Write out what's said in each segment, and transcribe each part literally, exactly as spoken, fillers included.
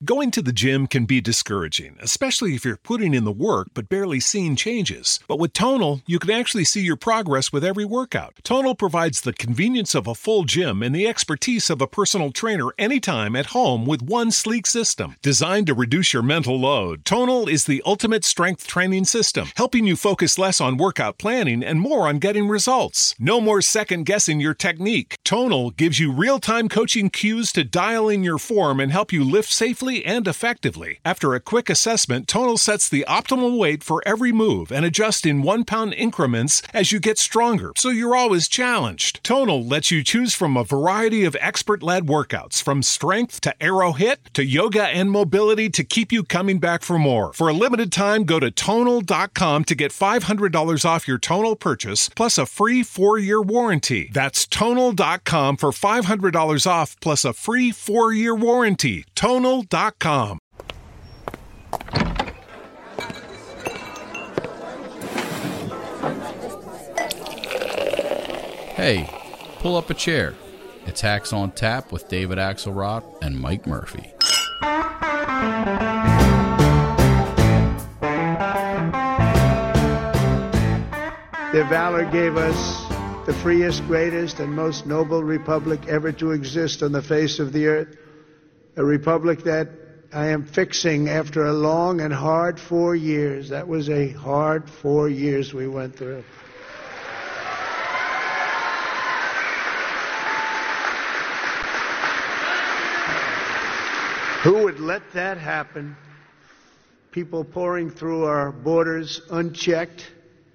Going to the gym can be discouraging, especially if you're putting in the work but barely seeing changes. But with Tonal, you can actually see your progress with every workout. Tonal provides the convenience of a full gym and the expertise of a personal trainer anytime at home with one sleek system. Designed to reduce your mental load, Tonal is the ultimate strength training system, helping you focus less on workout planning and more on getting results. No more second-guessing your technique. Tonal gives you real-time coaching cues to dial in your form and help you lift safely and effectively. After a quick assessment, Tonal sets the optimal weight for every move and adjusts in one-pound increments as you get stronger, so you're always challenged. Tonal lets you choose from a variety of expert-led workouts, from strength to aero hit to yoga and mobility to keep you coming back for more. For a limited time, go to tonal dot com to get five hundred dollars off your Tonal purchase, plus a free four-year warranty. That's tonal dot com for five hundred dollars off, plus a free four-year warranty. tonal dot com. Hey, pull up a chair. It's Hacks on Tap with David Axelrod and Mike Murphy. Their valor gave us the freest, greatest, and most noble republic ever to exist on the face of the earth. A republic that I am fixing after a long and hard four years. That was a hard four years we went through. Who would let that happen? People pouring through our borders unchecked.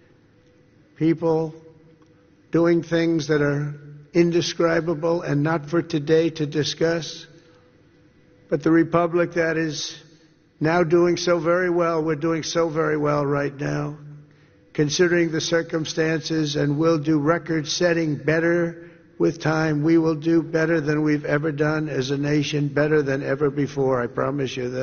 People doing things that are indescribable and not for today to discuss. But the republic that is now doing so very well, we're doing so very well right now, considering the circumstances, and will do record-setting better with time. We will do better than we've ever done as a nation, better than ever before. I promise you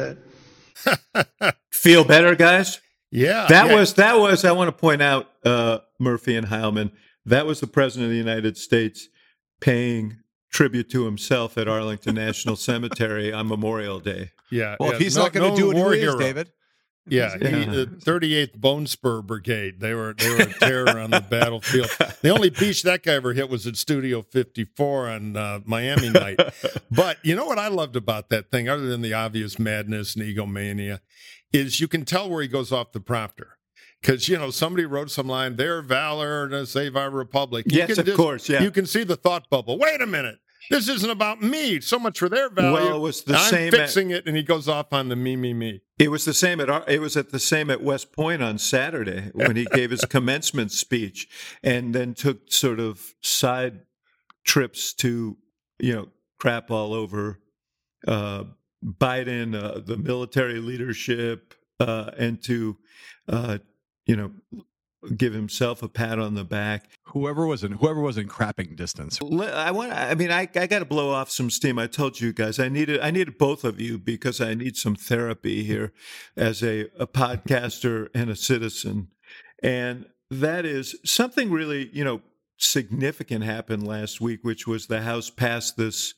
that. Feel better, guys? Yeah. That yeah. was, that was, I want to point out, uh, Murphy and Heilman, that was the President of the United States paying tribute to himself at Arlington National Cemetery on Memorial Day. Yeah. Well, yeah. if he's no, not going to no do it, war who is, hero. David? Yeah, he, the thirty-eighth Bone Spur Brigade. They were they were a terror on the battlefield. The only beach that guy ever hit was at Studio fifty-four on uh, Miami night. But you know what I loved about that thing, other than the obvious madness and egomania, is you can tell where he goes off the prompter. Because, you know, somebody wrote some line, their valor to save our republic. You Yes, can of just, course, yeah. You can see the thought bubble. Wait a minute. This isn't about me. So much for their value. Well, it was the I'm same fixing at, it, and he goes off on the me, me, me. It was the same at our, it was at the same at West Point on Saturday when he gave his commencement speech, and then took sort of side trips to, you know, crap all over uh, Biden, uh, the military leadership, uh, and to, uh, you know, give himself a pat on the back. Whoever was in whoever was in crapping distance. I want. I mean, I, I got to blow off some steam. I told you guys I needed. I needed both of you because I need some therapy here, as a, a podcaster and a citizen. And that is something really, you know, significant happened last week, which was the House passed this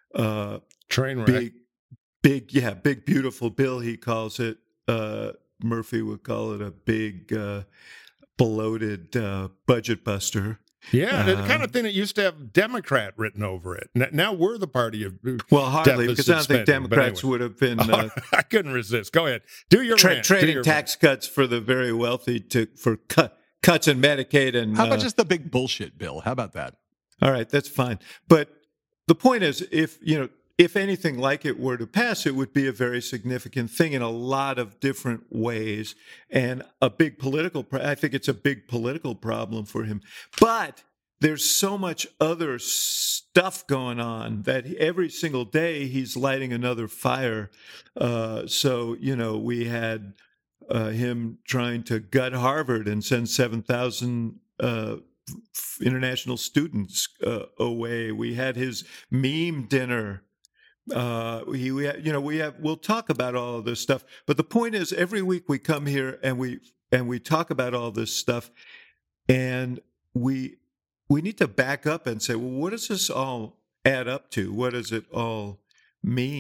uh, train wreck. Big, big, yeah, big beautiful bill. He calls it. Uh, Murphy would call it a big. Uh, bloated uh, budget buster. Yeah, the uh, kind of thing that used to have Democrat written over it. Now we're the party of well, hardly because I don't think spending, Democrats anyway. would have been. Uh, I couldn't resist. Go ahead, do your tra- rant. trading do your tax rant. cuts for the very wealthy to for cut, cuts in Medicaid and. How about uh, just the big bullshit bill? How about that? All right, that's fine. But the point is, if you know, if anything like it were to pass, it would be a very significant thing in a lot of different ways, and a big political. I think it's a big political problem for him. But there's so much other stuff going on that every single day he's lighting another fire. Uh, so you know, we had uh, him trying to gut Harvard and send seven thousand. Uh, international students uh, away. We had his meme dinner. Uh, we, we have, you know, we have, we'll talk about all of this stuff, but the point is every week we come here and we, and we talk about all this stuff, and we, we need to back up and say, well, what does this all add up to? What does it all mean?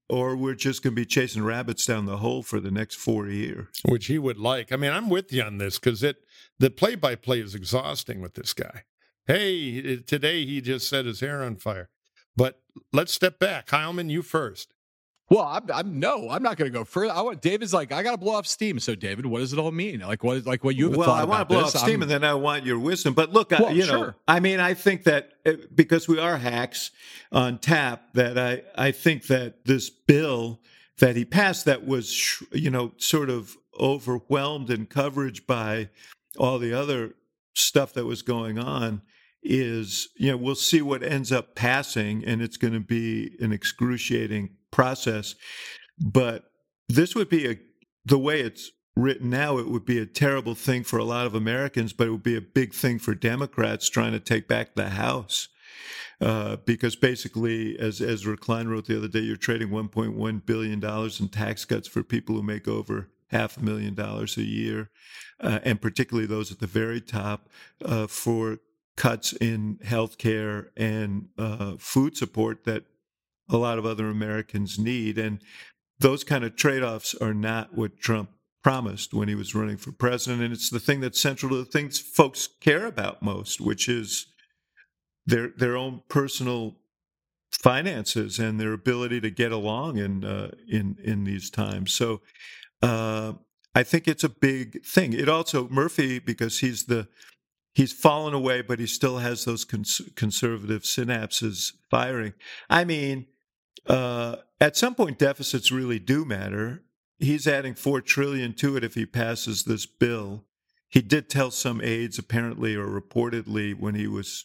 or we're just going to be chasing rabbits down the hole for the next four years. Which he would like. I mean, I'm with you on this because it the play-by-play is exhausting with this guy. Hey, today he just set his hair on fire. But let's step back. Heilman, you first. Well, I'm, I'm no, I'm not going to go further. I want David's like, I got to blow off steam. So, David, what does it all mean? Like, what, like what you've well, thought I want to about blow this? off steam, I'm, and then I want your wisdom. But look, well, I, you know, sure. I mean, I think that uh, because we are hacks on tap, that I, I think that this bill that he passed that was, you know, sort of overwhelmed in coverage by all the other stuff that was going on is, you know, we'll see what ends up passing, and it's going to be an excruciating process. But this would be a, the way it's written now, it would be a terrible thing for a lot of Americans, but it would be a big thing for Democrats trying to take back the House. Uh, because basically, as Ezra Klein wrote the other day, you're trading one point one billion dollars in tax cuts for people who make over half a million dollars a year, uh, and particularly those at the very top, uh, for cuts in health care and uh, food support that a lot of other Americans need. And those kind of trade-offs are not what Trump promised when he was running for president. And it's the thing that's central to the things folks care about most, which is their their own personal finances and their ability to get along in uh, in in these times. So uh, I think it's a big thing. It also, Murphy, because he's the He's fallen away, but he still has those cons- conservative synapses firing. I mean, uh, at some point, deficits really do matter. He's adding four trillion dollars to it if he passes this bill. He did tell some aides, apparently or reportedly, when he was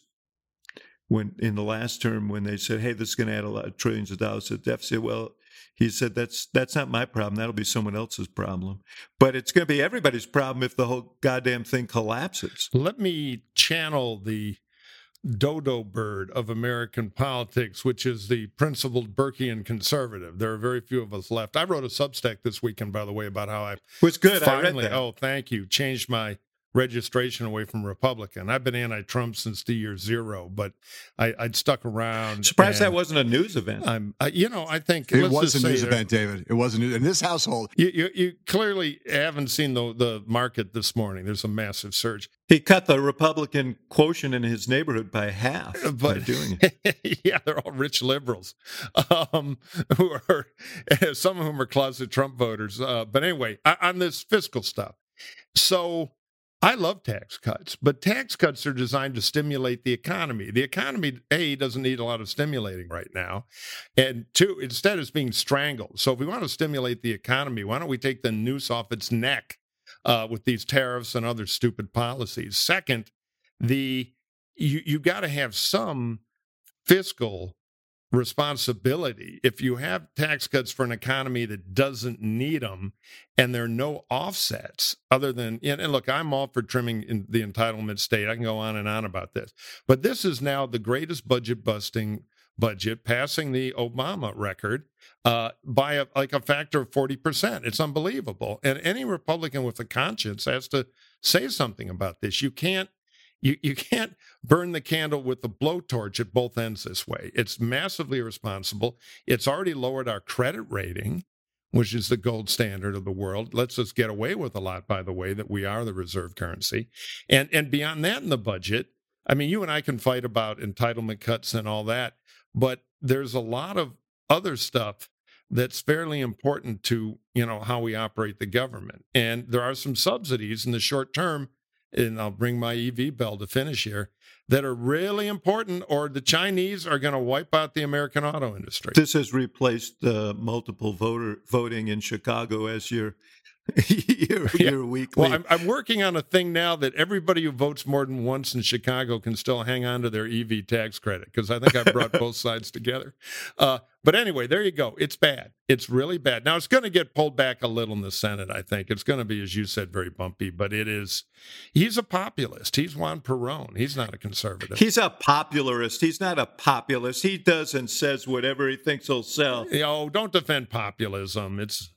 when in the last term, when they said, "Hey, this is going to add a lot of trillions of dollars to the deficit." Well, he said, that's that's not my problem. That'll be someone else's problem. But it's going to be everybody's problem if the whole goddamn thing collapses. Let me channel the dodo bird of American politics, which is the principled Burkean conservative. There are very few of us left. I wrote a Substack this weekend, by the way, about how I it was good. finally, I read that. Oh, thank you. Changed my registration away from Republican. I've been anti-Trump since the year zero, but I, I'd stuck around. Surprised that wasn't a news event. I'm, uh, you know, I think It let's was just a say news there- event, David. It was a news in this household. You, you, you clearly haven't seen the the market this morning. There's a massive surge. He cut the Republican quotient in his neighborhood by half But by doing it. yeah, they're all rich liberals, um, who are some of whom are closet Trump voters. Uh, but anyway, on this fiscal stuff, so. I love tax cuts, but tax cuts are designed to stimulate the economy. The economy, A, doesn't need a lot of stimulating right now, and two, instead it's being strangled. So if we want to stimulate the economy, why don't we take the noose off its neck uh, with these tariffs and other stupid policies? Second, the you you got to have some fiscal responsibility. If you have tax cuts for an economy that doesn't need them and there are no offsets other than, and look, I'm all for trimming in the entitlement state. I can go on and on about this. But this is now the greatest budget busting budget, passing the Obama record uh, by a, like a factor of forty percent. It's unbelievable. And any Republican with a conscience has to say something about this. You can't You you can't burn the candle with the blowtorch at both ends this way. It's massively irresponsible. It's already lowered our credit rating, which is the gold standard of the world. Lets us get away with a lot, by the way, that we are the reserve currency. And and beyond that in the budget, I mean, you and I can fight about entitlement cuts and all that, but there's a lot of other stuff that's fairly important to, you know, how we operate the government. And there are some subsidies in the short term, and I'll bring my E V bell to finish here, that are really important, or the Chinese are going to wipe out the American auto industry. This has replaced uh, multiple voter voting in Chicago as your your, Yeah. your weekly. Well, I'm, I'm working on a thing now that everybody who votes more than once in Chicago can still hang on to their E V tax credit, because I think I brought both sides together. Uh, but anyway, there you go. It's bad. It's really bad. Now, it's going to get pulled back a little in the Senate, I think. It's going to be, as you said, very bumpy, but it is. He's a populist. He's Juan Perón. He's not a conservative. He's a popularist. He's not a populist. He does and says whatever he thinks will sell. You know, don't defend populism. It's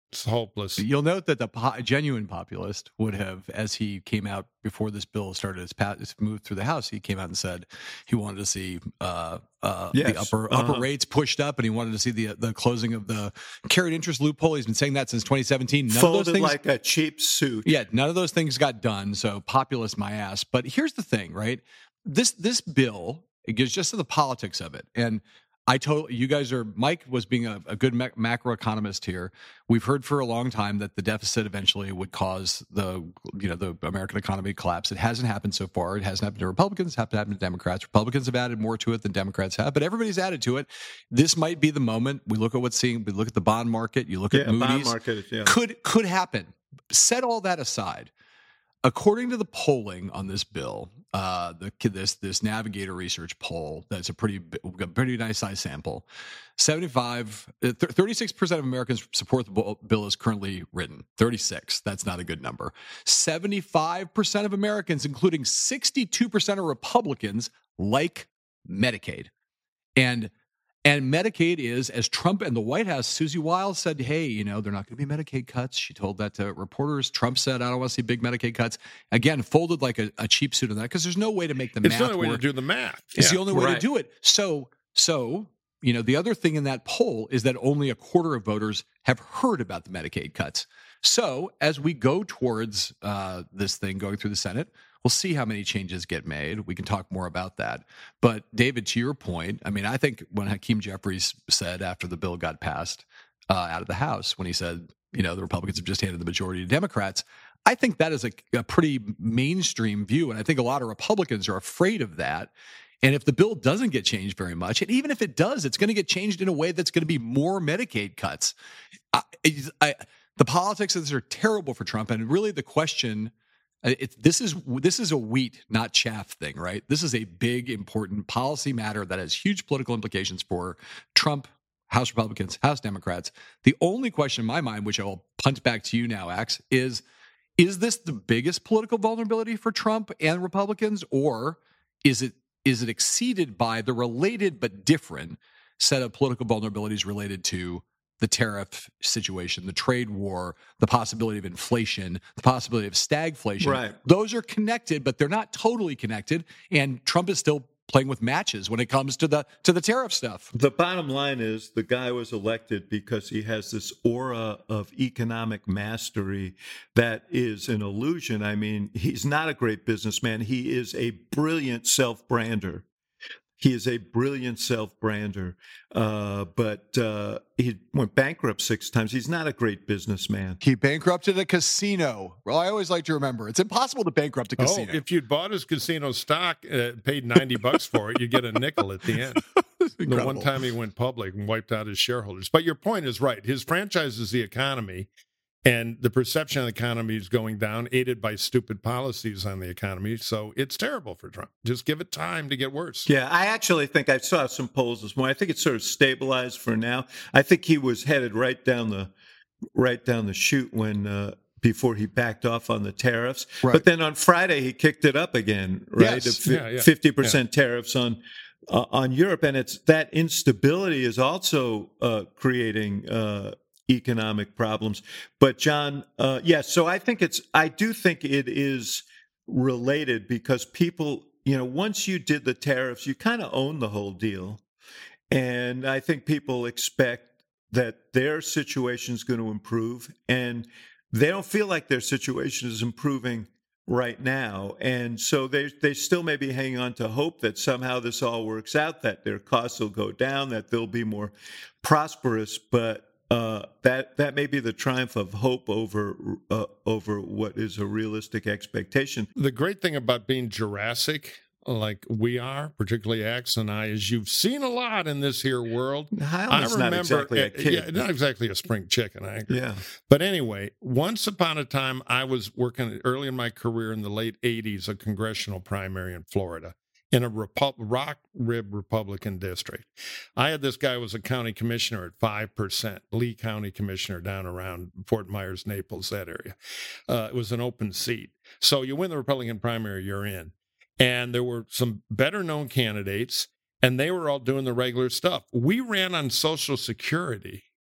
It's hopeless. You'll note that the po- genuine populist would have, as he came out before this bill started its, pa- its move through the House, he came out and said he wanted to see uh, uh, Yes. the upper Uh-huh. upper rates pushed up, and he wanted to see the the closing of the carried interest loophole. He's been saying that since twenty seventeen. None Folded of those things, like a cheap suit. yeah, none of those things got done. So populist my ass. But here's the thing, right? This this bill, it gets just to the politics of it, and I told you guys are. Mike was being a, a good ma- macroeconomist here. We've heard for a long time that the deficit eventually would cause the you know the American economy to collapse. It hasn't happened so far. It hasn't happened to Republicans. It hasn't happened to Democrats. Republicans have added more to it than Democrats have, but everybody's added to it. This might be the moment. We look at what's seeing. We look at the bond market. You look Yeah, at Moody's. bond market. Yeah. Could could happen. Set all that aside. According to the polling on this bill, uh, the this this Navigator Research poll, that's a pretty a pretty nice size sample. seventy-five, thirty-six percent of Americans support the bill as currently written. thirty-six, that's not a good number. seventy-five percent of Americans, including sixty-two percent of Republicans, like Medicaid, and. And Medicaid is, as Trump and the White House, Susie Wiles said, hey, you know, they're not going to be Medicaid cuts. She told that to reporters. Trump said, I don't want to see big Medicaid cuts. Again, folded like a, a cheap suit on that because there's no way to make the It's math the only way work. to do the math. It's Yeah. the only way right. to do it. So, so you know, the other thing in that poll is that only a quarter of voters have heard about the Medicaid cuts. So as we go towards uh, this thing going through the Senate, we'll see how many changes get made. We can talk more about that. But David, to your point, I mean, I think when Hakeem Jeffries said after the bill got passed uh, out of the House, when he said, you know, the Republicans have just handed the majority to Democrats, I think that is a, a pretty mainstream view. And I think a lot of Republicans are afraid of that. And if the bill doesn't get changed very much, and even if it does, it's going to get changed in a way that's going to be more Medicaid cuts. I, I, the politics of this are terrible for Trump. And really the question, it, this is this is a wheat, not chaff thing, right? This is a big, important policy matter that has huge political implications for Trump, House Republicans, House Democrats. The only question in my mind, which I will punt back to you now, Axe, is, is this the biggest political vulnerability for Trump and Republicans, or is it is it exceeded by the related but different set of political vulnerabilities related to the tariff situation, the trade war, the possibility of inflation, the possibility of stagflation? Right. Those are connected, but they're not totally connected. And Trump is still playing with matches when it comes to the to the tariff stuff. The bottom line is the guy was elected because he has this aura of economic mastery that is an illusion. I mean, he's not a great businessman. He is a brilliant self-brander. He is a brilliant self-brander, uh, but uh, he went bankrupt six times. He's not a great businessman. He bankrupted a casino. Well, I always like to remember, it's impossible to bankrupt a Oh, casino. if you'd bought his casino stock, uh, paid ninety bucks for it, you get a nickel at the end. The Incredible. one time he went public and wiped out his shareholders. But your point is right. His franchise is the economy, and the perception of the economy is going down, aided by stupid policies on the economy. So it's terrible for Trump. Just give it time to get worse. Yeah, I actually think I saw some polls this morning. I think it's sort of stabilized for now. I think he was headed right down the right down the chute when uh, before he backed off on the tariffs. Right. But then on Friday he kicked it up again, right? Yes. To Yeah, yeah. fifty percent tariffs on uh, on Europe, and it's that instability is also uh, creating uh, economic problems. But John, uh, yes, so I think it's I do think it is related because people, you know, once you did the tariffs, you kind of own the whole deal. And I think people expect that their situation is going to improve, and they don't feel like their situation is improving right now. And so they they still may be hanging on to hope that somehow this all works out, that their costs will go down, that they'll be more prosperous. But uh, that that may be the triumph of hope over uh, over what is a realistic expectation. The great thing about being Jurassic, like we are, particularly Axe and I, is you've seen a lot in this here world. Hyland's not exactly a kid. Yeah, not exactly a spring chicken. I agree. Yeah. But anyway, once upon a time, I was working early in my career in the late eighties, a congressional primary in Florida, in a Repu- rock rib Republican district. I had this guy who was a county commissioner at five percent, Lee County Commissioner down around Fort Myers, Naples, that area. Uh, it was an open seat. So you win the Republican primary, you're in. And there were some better-known candidates, and they were all doing the regular stuff. We ran on Social Security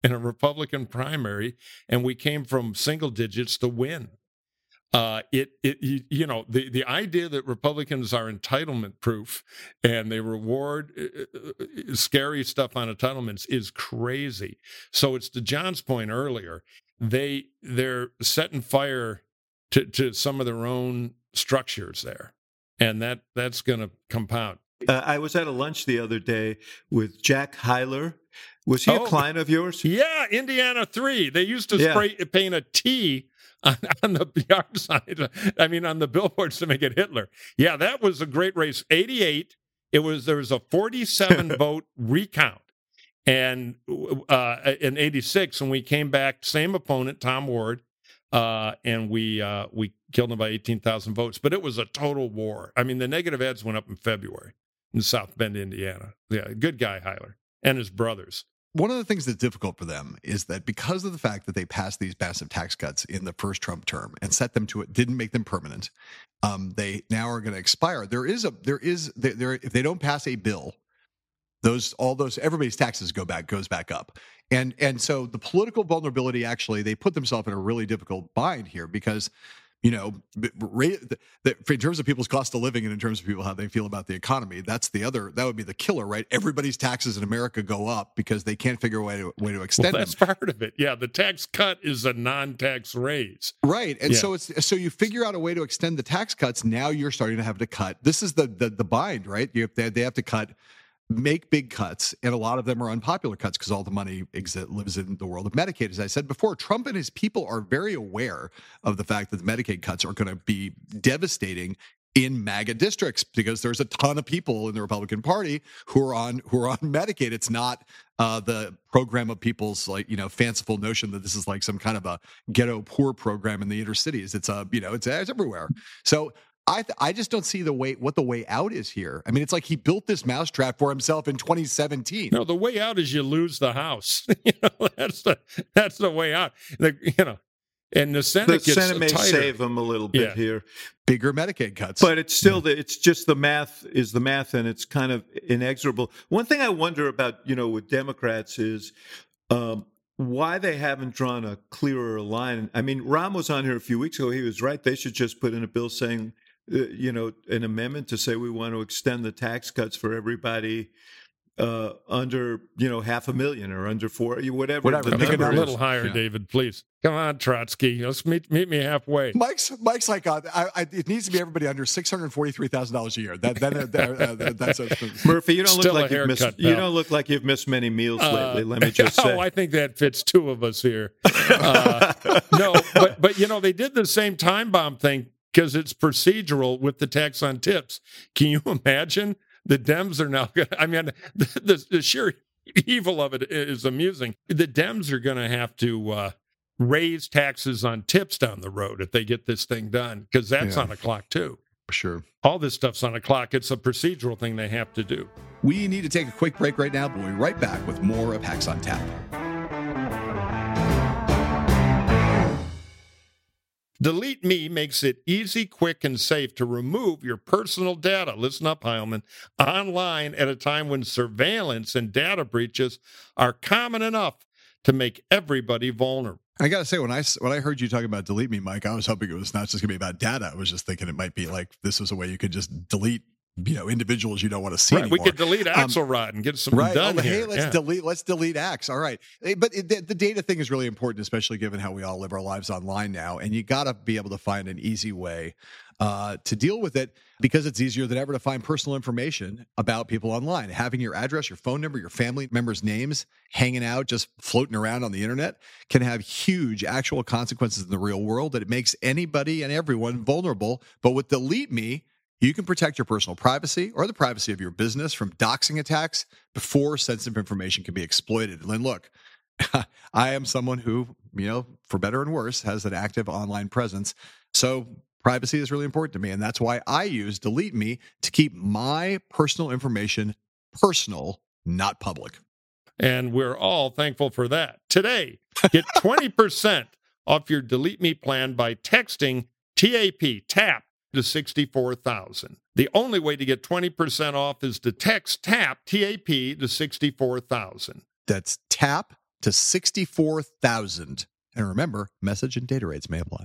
in a Republican primary, and we came from single digits to win. Uh, it, it, you, you know, the, the idea that Republicans are entitlement proof and they reward uh, scary stuff on entitlements is crazy. So it's to John's point earlier, they, they're setting fire to, to some of their own structures there. And that, that's going to compound. Uh, I was at a lunch the other day with Jack Hyler. Was he oh, a client of yours? Yeah, Indiana three. They used to yeah. spray paint a T on, on the yard sign. I mean, on the billboards to make it Hitler. Yeah, that was a great race. eighty-eight. It was there was a forty-seven vote recount, and uh, in eighty-six, when we came back, same opponent, Tom Ward, uh, and we uh, we killed him by eighteen thousand votes. But it was a total war. I mean, the negative ads went up in February in South Bend, Indiana. Yeah, good guy, Hyler, and his brothers. One of the things that's difficult for them is that because of the fact that they passed these massive tax cuts in the first Trump term and set them to it, didn't make them permanent. Um, they now are going to expire. There is a, there is, there, there, if they don't pass a bill, those, all those, everybody's taxes go back, goes back up. And, and so the political vulnerability, actually, they put themselves in a really difficult bind here because, you know, in terms of people's cost of living and in terms of people how they feel about the economy, that's the other, that would be the killer, right? Everybody's taxes in America go up because they can't figure a way to, way to extend well, that's them. part of it. Yeah, the tax cut is a non-tax raise. Right. And yeah. so it's so you figure out a way to extend the tax cuts. Now you're starting to have to cut. This is the the, the bind, right? You have to, they have to cut make big cuts, and a lot of them are unpopular cuts because all the money exi- lives in the world of Medicaid. As I said before, Trump and his people are very aware of the fact that the Medicaid cuts are going to be devastating in MAGA districts because there's a ton of people in the Republican Party who are on who are on Medicaid. It's not uh, the program of people's like you know fanciful notion that this is like some kind of a ghetto poor program in the inner cities. It's a you know it's, it's everywhere. So. I th- I just don't see the way what the way out is here. I mean, it's like he built this mousetrap for himself in twenty seventeen. No, the way out is you lose the House. you know, that's the that's the way out. The, you know, and the Senate the gets Senate may tighter. save him a little bit yeah. here, bigger Medicaid cuts. But it's still the, it's just the math is the math, and it's kind of inexorable. One thing I wonder about, you know, with Democrats is. Um, why they haven't drawn a clearer line. I mean, Rahm was on here a few weeks ago. He was right. They should just put in a bill saying, uh, you know, an amendment to say we want to extend the tax cuts for everybody uh, under, you know, half a million or under four, whatever. Whatever. Make it a is. little higher, yeah. David, please. Come on, Trotsky. Let's meet meet me halfway. Mike's Mike's like, uh, I, I, it needs to be everybody under six hundred forty-three thousand dollars a year. That, that, uh, that uh, that's a, Murphy. You don't Still look like you've missed. You don't look like you've missed many meals uh, lately. Let me just say. Oh, I think that fits two of us here. Uh, no, but but you know they did the same time bomb thing because it's procedural with the tax on tips. Can you imagine? The Dems are now going to, I mean, the, the, the sheer evil of it is amusing. The Dems are going to have to uh, raise taxes on tips down the road if they get this thing done, because that's yeah. on a clock too. Sure. All this stuff's on a clock. It's a procedural thing they have to do. We need to take a quick break right now, but we'll be right back with more of Hacks on Tap. Delete Me makes it easy, quick, and safe to remove your personal data. Listen up, Heilman. Online at a time when surveillance and data breaches are common enough to make everybody vulnerable. I got to say, when I, when I heard you talking about Delete Me, Mike, I was hoping it was not just going to be about data. I was just thinking it might be like this was a way you could just delete you know, individuals you don't want to see right, anymore. We could delete Axelrod um, and get something right, done oh, here. Hey, let's yeah. delete. Let's delete Axe. All right, but it, the, the data thing is really important, especially given how we all live our lives online now. And you got to be able to find an easy way uh, to deal with it because it's easier than ever to find personal information about people online. Having your address, your phone number, your family members' names hanging out, just floating around on the internet can have huge actual consequences in the real world. That it makes anybody and everyone vulnerable. But with Delete Me, you can protect your personal privacy or the privacy of your business from doxing attacks before sensitive information can be exploited. And look, I am someone who, you know, for better and worse, has an active online presence. So privacy is really important to me. And that's why I use Delete Me to keep my personal information personal, not public. And we're all thankful for that. Today, get twenty percent off your Delete Me plan by texting T A P, TAP, to sixty-four thousand. The only way to get twenty percent off is to text TAP, T A P, to sixty-four thousand. That's TAP, to sixty-four thousand. And remember, message and data rates may apply.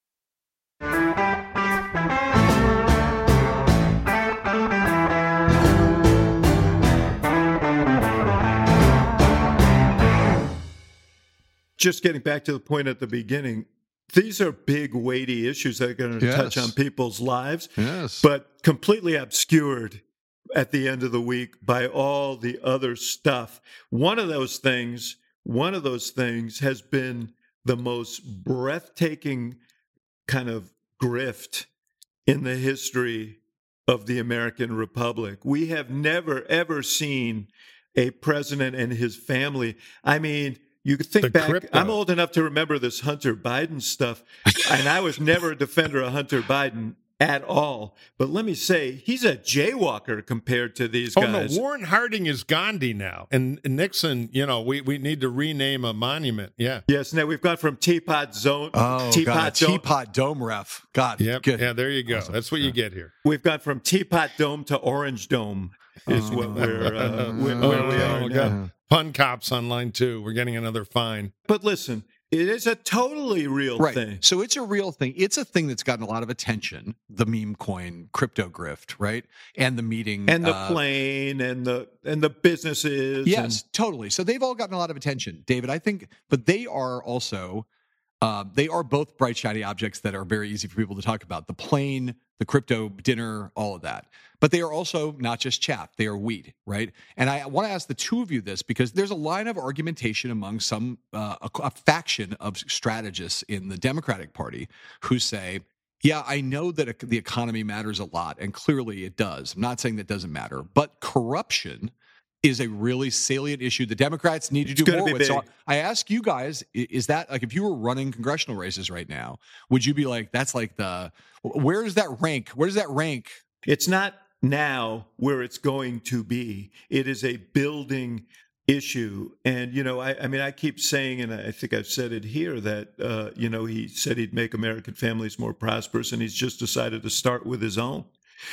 Just getting back to the point at the beginning, these are big, weighty issues that are going to Yes. touch on people's lives, Yes. but completely obscured at the end of the week by all the other stuff. One of those things, one of those things has been the most breathtaking kind of grift in the history of the American Republic. We have never, ever seen a president and his family. I mean, you could think The back. crypto. I'm old enough to remember this Hunter Biden stuff, and I was never a defender of Hunter Biden at all. But let me say, he's a jaywalker compared to these Oh, guys. no, Warren Harding is Gandhi now. And Nixon, you know, we, we need to rename a monument. Yeah. Yes, now we've gone from Teapot Zone, Oh, Teapot God, a Dome. teapot dome ref. God, Yep. good. Yeah, there you go. Awesome. That's what you get here. We've gone from Teapot Dome to Orange Dome, is Oh. what we're uh, where, where we are Oh, now. God. Pun cops on line two. We're getting another fine. But listen, it is a totally real Right. thing. So it's a real thing. It's a thing that's gotten a lot of attention, the meme coin crypto grift, right? And the meeting. And the uh, plane and the and the businesses. Yes, totally. So they've all gotten a lot of attention, David. I think, but they are also, uh, they are both bright, shiny objects that are very easy for people to talk about. The plane, the crypto dinner, all of that. But they are also not just chaff; they are weed, right? And I want to ask the two of you this because there's a line of argumentation among some uh, a, a faction of strategists in the Democratic Party who say, yeah, I know that the economy matters a lot, and clearly it does. I'm not saying that doesn't matter, but corruption is a really salient issue the Democrats need to It's do gonna more be with. So big. I ask you guys, i- is that like if you were running congressional races right now, would you be like, that's like the, where does that rank? Where does that rank? It's not now where it's going to be. It is a building issue. And, you know, I, I mean, I keep saying, and I think I've said it here, that, uh, you know, he said he'd make American families more prosperous, and he's just decided to start with his own.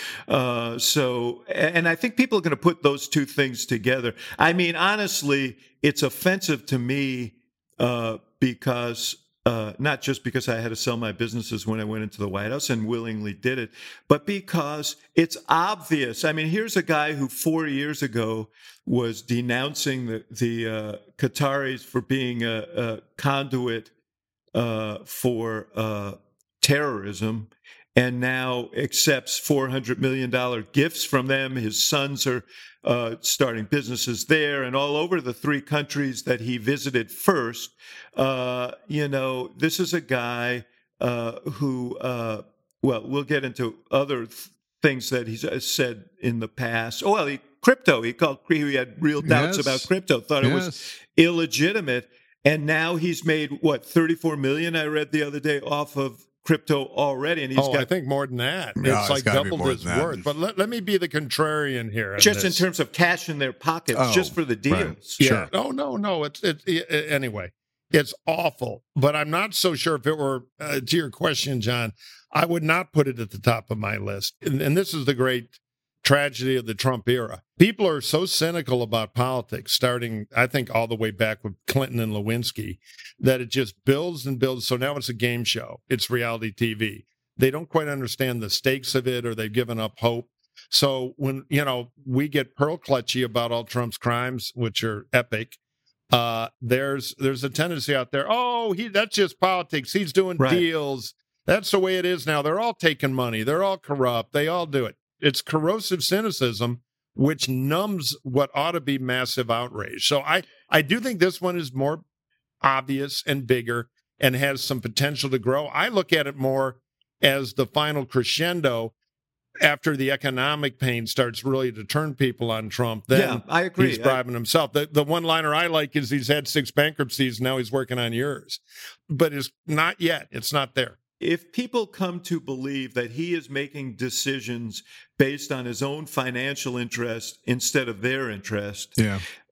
Uh, so, and I think people are going to put those two things together. I mean, honestly, it's offensive to me uh, because uh, not just because I had to sell my businesses when I went into the White House and willingly did it, but because it's obvious. I mean, here's a guy who four years ago was denouncing the, the uh, Qataris for being a, a conduit uh, for uh, terrorism, and now accepts four hundred million dollars gifts from them. His sons are uh, starting businesses there and all over the three countries that he visited first. Uh, you know, this is a guy uh, who, uh, well, we'll get into other th- things that he's said in the past. Oh, well, he, crypto, he called, he had real doubts Yes. about crypto, thought it was Yes. illegitimate. And now he's made, what, thirty-four million, I read the other day, off of crypto already. And he's oh, got I think more than that. No, it's it's like gotta be doubled more his than that. worth. But let, let me be the contrarian here. on just in this. terms of cash in their pockets, Oh, just for the deals. right. Yeah. Sure. No, no, no. It's it, it anyway. It's awful, but I'm not so sure if it were uh, to your question, John. I would not put it at the top of my list. And, and this is the great tragedy of the Trump era. People are so cynical about politics, starting, I think, all the way back with Clinton and Lewinsky, that it just builds and builds. So now it's a game show. It's reality T V. They don't quite understand the stakes of it, or they've given up hope. So when, you know, we get pearl clutchy about all Trump's crimes, which are epic, uh, there's there's a tendency out there, oh, he that's just politics. He's doing Right. deals. That's the way it is now. They're all taking money. They're all corrupt. They all do it. It's corrosive cynicism, which numbs what ought to be massive outrage. So I, I do think this one is more obvious and bigger and has some potential to grow. I look at it more as the final crescendo after the economic pain starts really to turn people on Trump. Then Yeah, I agree. he's bribing himself. The, the one-liner I like is he's had six bankruptcies, now he's working on yours. But it's not yet. It's not there. If people come to believe that he is making decisions based on his own financial interest instead of their interest, Yeah.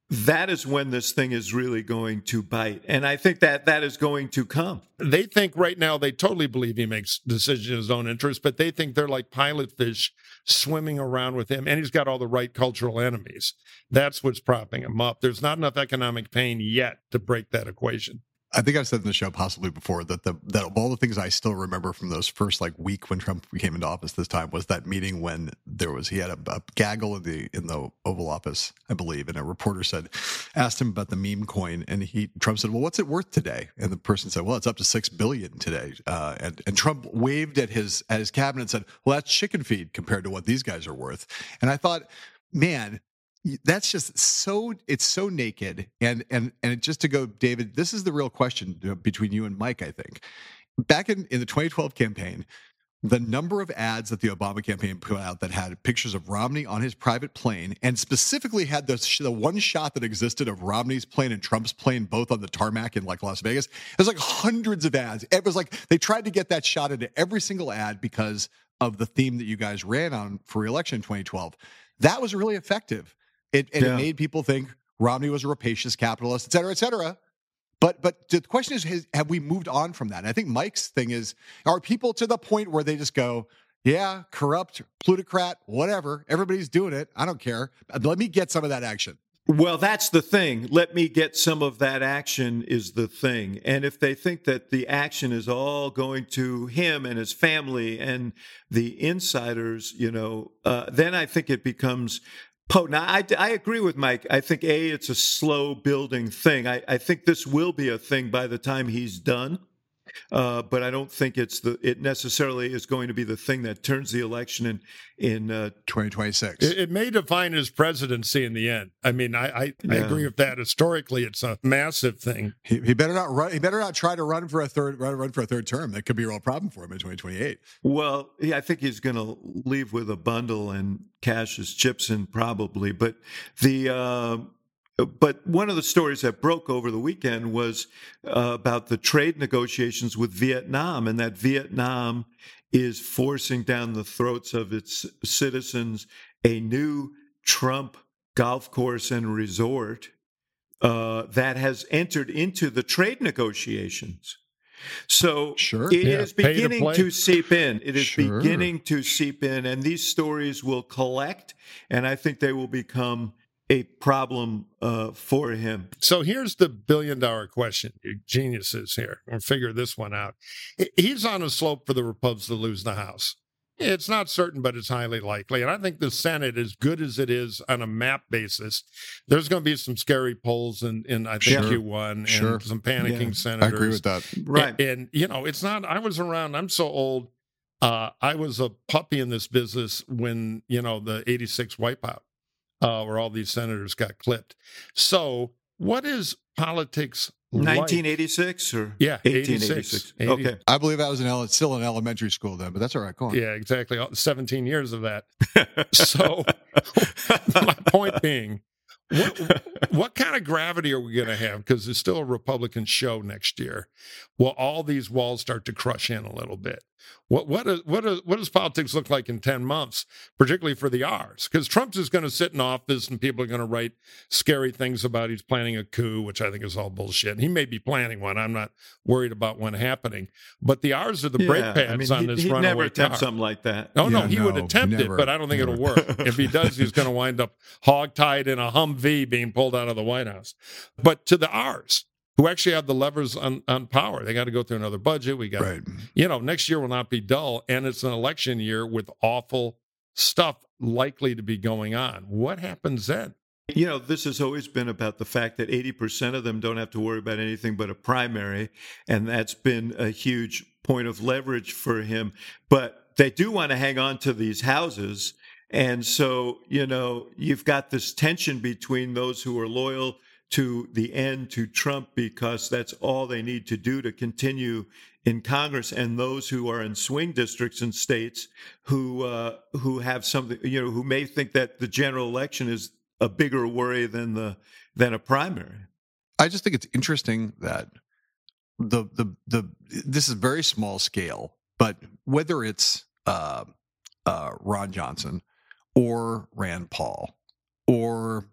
that is when this thing is really going to bite. And I think that that is going to come. They think right now, they totally believe he makes decisions in his own interest, but they think they're like pilot fish swimming around with him, and he's got all the right cultural enemies. That's what's propping him up. There's not enough economic pain yet to break that equation. I think I've said in the show possibly before that the that of all the things I still remember from those first like week when Trump came into office this time was that meeting when there was he had a, a gaggle in the in the Oval Office, I believe, and a reporter said asked him about the meme coin, and he Trump said, "Well, what's it worth today?" And the person said, "Well, it's up to six billion today." Uh, and and Trump waved at his at his cabinet and said, "Well, that's chicken feed compared to what these guys are worth." And I thought, man, that's just so it's so naked. And and and just to go, David, this is the real question between you and Mike, I think. Back in, in the twenty twelve campaign, the number of ads that the Obama campaign put out that had pictures of Romney on his private plane, and specifically had the, the one shot that existed of Romney's plane and Trump's plane both on the tarmac in like Las Vegas, it was like hundreds of ads. It was like they tried to get that shot into every single ad because of the theme that you guys ran on for re-election in twenty twelve. That was really effective. It, and yeah. it made people think Romney was a rapacious capitalist, et cetera, et cetera. But but the question is, has, have we moved on from that? And I think Mike's thing is, are people to the point where they just go, yeah, corrupt, plutocrat, whatever, everybody's doing it, I don't care. Let me get some of that action. Well, that's the thing. Let me get some of that action is the thing. And if they think that the action is all going to him and his family and the insiders, you know, uh, then I think it becomes potent. Now, I, I agree with Mike. I think, A, it's a slow building thing. I, I think this will be a thing by the time he's done. Uh, but I don't think it's the it necessarily is going to be the thing that turns the election in in uh, twenty twenty-six. It, it may define his presidency in the end. I mean, I I, yeah. I agree with that. Historically, it's a massive thing. He, he better not run. He better not try to run for a third run, run for a third term. That could be a real problem for him in twenty twenty-eight. Well, yeah, I think he's going to leave with a bundle and cash his chips in probably. But the. Uh, But one of the stories that broke over the weekend was uh, about the trade negotiations with Vietnam, and that Vietnam is forcing down the throats of its citizens a new Trump golf course and resort uh, that has entered into the trade negotiations. So sure. it yeah, is beginning to, to seep in. It is sure. beginning to seep in, and these stories will collect, and I think they will become a problem uh, for him. So here's the billion dollar question. You geniuses here. We'll figure this one out. He's on a slope for the Republicans to lose the House. It's not certain, but it's highly likely. And I think the Senate, as good as it is on a map basis, there's going to be some scary polls in, in I think, sure. Q one and sure. some panicking yeah. senators. I agree with that. Right. And, and, you know, it's not, I was around, I'm so old. Uh, I was a puppy in this business when, you know, the eighty-six wipeout. Uh, where all these senators got clipped. So what is politics like? nineteen eighty-six or yeah, eighteen eighty-six. eighty, Okay. I believe I was in ele- still in elementary school then, but that's all right. Go on. Yeah, exactly. seventeen years of that. So my point being, what, what kind of gravity are we going to have? Because there's still a Republican show next year. Will all these walls start to crush in a little bit? What what is, what is, what does politics look like in ten months, particularly for the R's? Because Trump's is going to sit in office and people are going to write scary things about he's planning a coup, which I think is all bullshit. He may be planning one. I'm not worried about one happening. But the R's are the yeah, brake pads I mean, on he, this he'd runaway never attempt car. something like that. Oh, no, Yeah, he no, would attempt never, it, but I don't think never. it'll work. If he does, he's going to wind up hogtied in a Humvee being pulled out of the White House. But to the R's, who actually have the levers on, on power. They got to go through another budget. We got, right. you know, next year will not be dull, and it's an election year with awful stuff likely to be going on. What happens then? You know, this has always been about the fact that eighty percent of them don't have to worry about anything but a primary, and that's been a huge point of leverage for him. But they do want to hang on to these houses, and so, you know, you've got this tension between those who are loyal to the end to Trump because that's all they need to do to continue in Congress, and those who are in swing districts and states who uh, who have something, you know, who may think that the general election is a bigger worry than the than a primary. I just think it's interesting that the the the this is very small scale, but whether it's uh, uh, Ron Johnson or Rand Paul or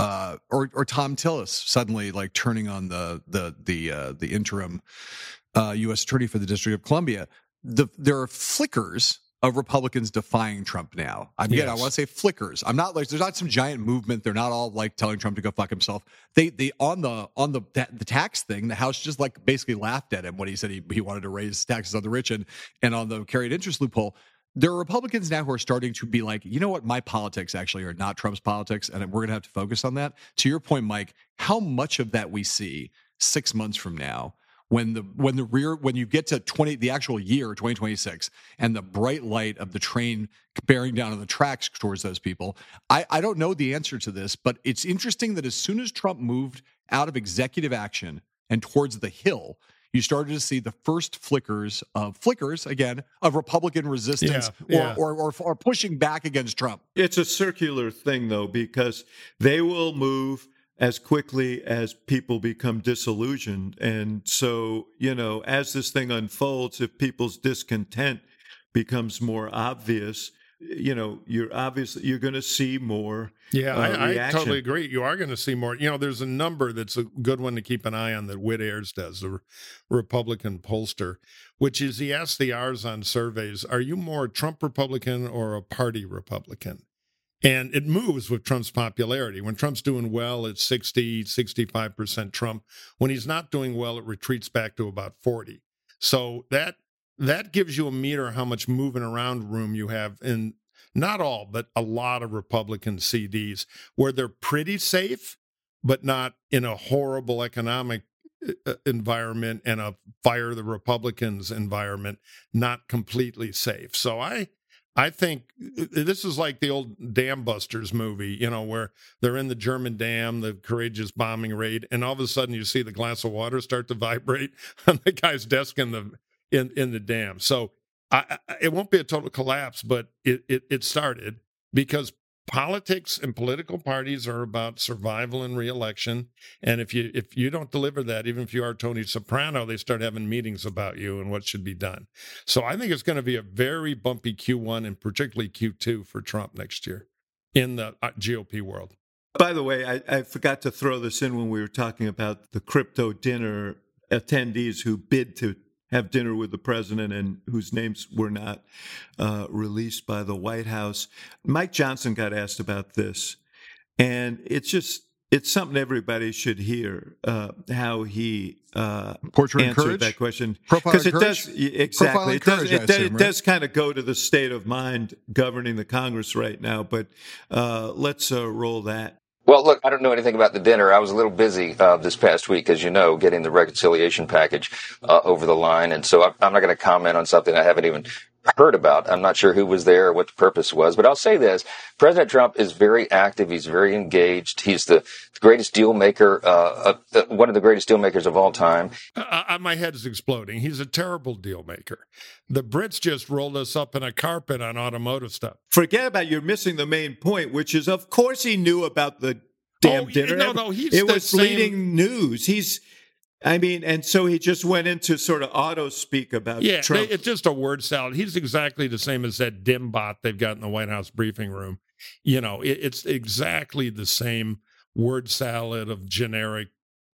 uh, or or Tom Tillis suddenly like turning on the the the uh, the interim uh, U S attorney for the District of Columbia. The, there are flickers of Republicans defying Trump now. I mean, yes. I want to say flickers. I'm not like there's not some giant movement. They're not all like telling Trump to go fuck himself. They they on the on the the tax thing. The House just like basically laughed at him when he said he he wanted to raise taxes on the rich and and on the carried interest loophole. There are Republicans now who are starting to be like, you know what, my politics actually are not Trump's politics, and we're going to have to focus on that. To your point, Mike, how much of that we see six months from now. When the when the rear when you get to twenty the actual year twenty twenty-six and the bright light of the train bearing down on the tracks towards those people, I, I don't know the answer to this, but it's interesting that as soon as Trump moved out of executive action and towards the Hill, you started to see the first flickers of flickers again of Republican resistance yeah, yeah. Or, or, or or pushing back against Trump. It's a circular thing though, because they will move as quickly as people become disillusioned. And so, you know, as this thing unfolds, if people's discontent becomes more obvious, you know, you're obviously, you're going to see more Yeah, uh, I, I totally agree. You are going to see more. You know, there's a number that's a good one to keep an eye on that Whit Ayers does, the Republican pollster, which is he asks the R's on surveys, are you more a Trump Republican or a party Republican? And it moves with Trump's popularity. When Trump's doing well, it's sixty, sixty-five percent Trump. When he's not doing well, it retreats back to about forty. So that that gives you a meter of how much moving around room you have in not all, but a lot of Republican C Ds where they're pretty safe, but not in a horrible economic environment and a fire the Republicans environment, not completely safe. So I I think this is like the old Dam Busters movie, you know, where they're in the German dam, the courageous bombing raid, and all of a sudden you see the glass of water start to vibrate on the guy's desk in the in, in the dam. So I, I, it won't be a total collapse, but it, it it started because politics and political parties are about survival and reelection. And if you if you don't deliver that, even if you are Tony Soprano, they start having meetings about you and what should be done. So I think it's going to be a very bumpy Q one and particularly Q two for Trump next year in the G O P world. By the way, I, I forgot to throw this in when we were talking about the crypto dinner attendees who bid to have dinner with the president and whose names were not uh, released by the White House. Mike Johnson got asked about this, and it's just, it's something everybody should hear, uh, how he uh, Portrait answered courage? that question. Profile Because it courage? does, exactly, it does, courage, it, I does, assume, it right? does kind of go to the state of mind governing the Congress right now, but uh, let's uh, roll that. Well, look, I don't know anything about the dinner. I was a little busy uh, this past week, as you know, getting the reconciliation package uh, over the line. And so I'm not going to comment on something I haven't even heard about. I'm not sure who was there or what the purpose was. But I'll say this. President Trump is very active. He's very engaged. He's the greatest deal maker, uh, uh, one of the greatest deal makers of all time. Uh, my head is exploding. He's a terrible deal maker. The Brits just rolled us up in a carpet on automotive stuff. Forget about, you're missing the main point, which is, of course, he knew about the damn oh, dinner. No, no, he's it the was same... leading news. He's, I mean, and so he just went into sort of auto speak about yeah, Trump. They, it's just a word salad. He's exactly the same as that dim bot they've got in the White House briefing room. You know, it, it's exactly the same word salad of generic.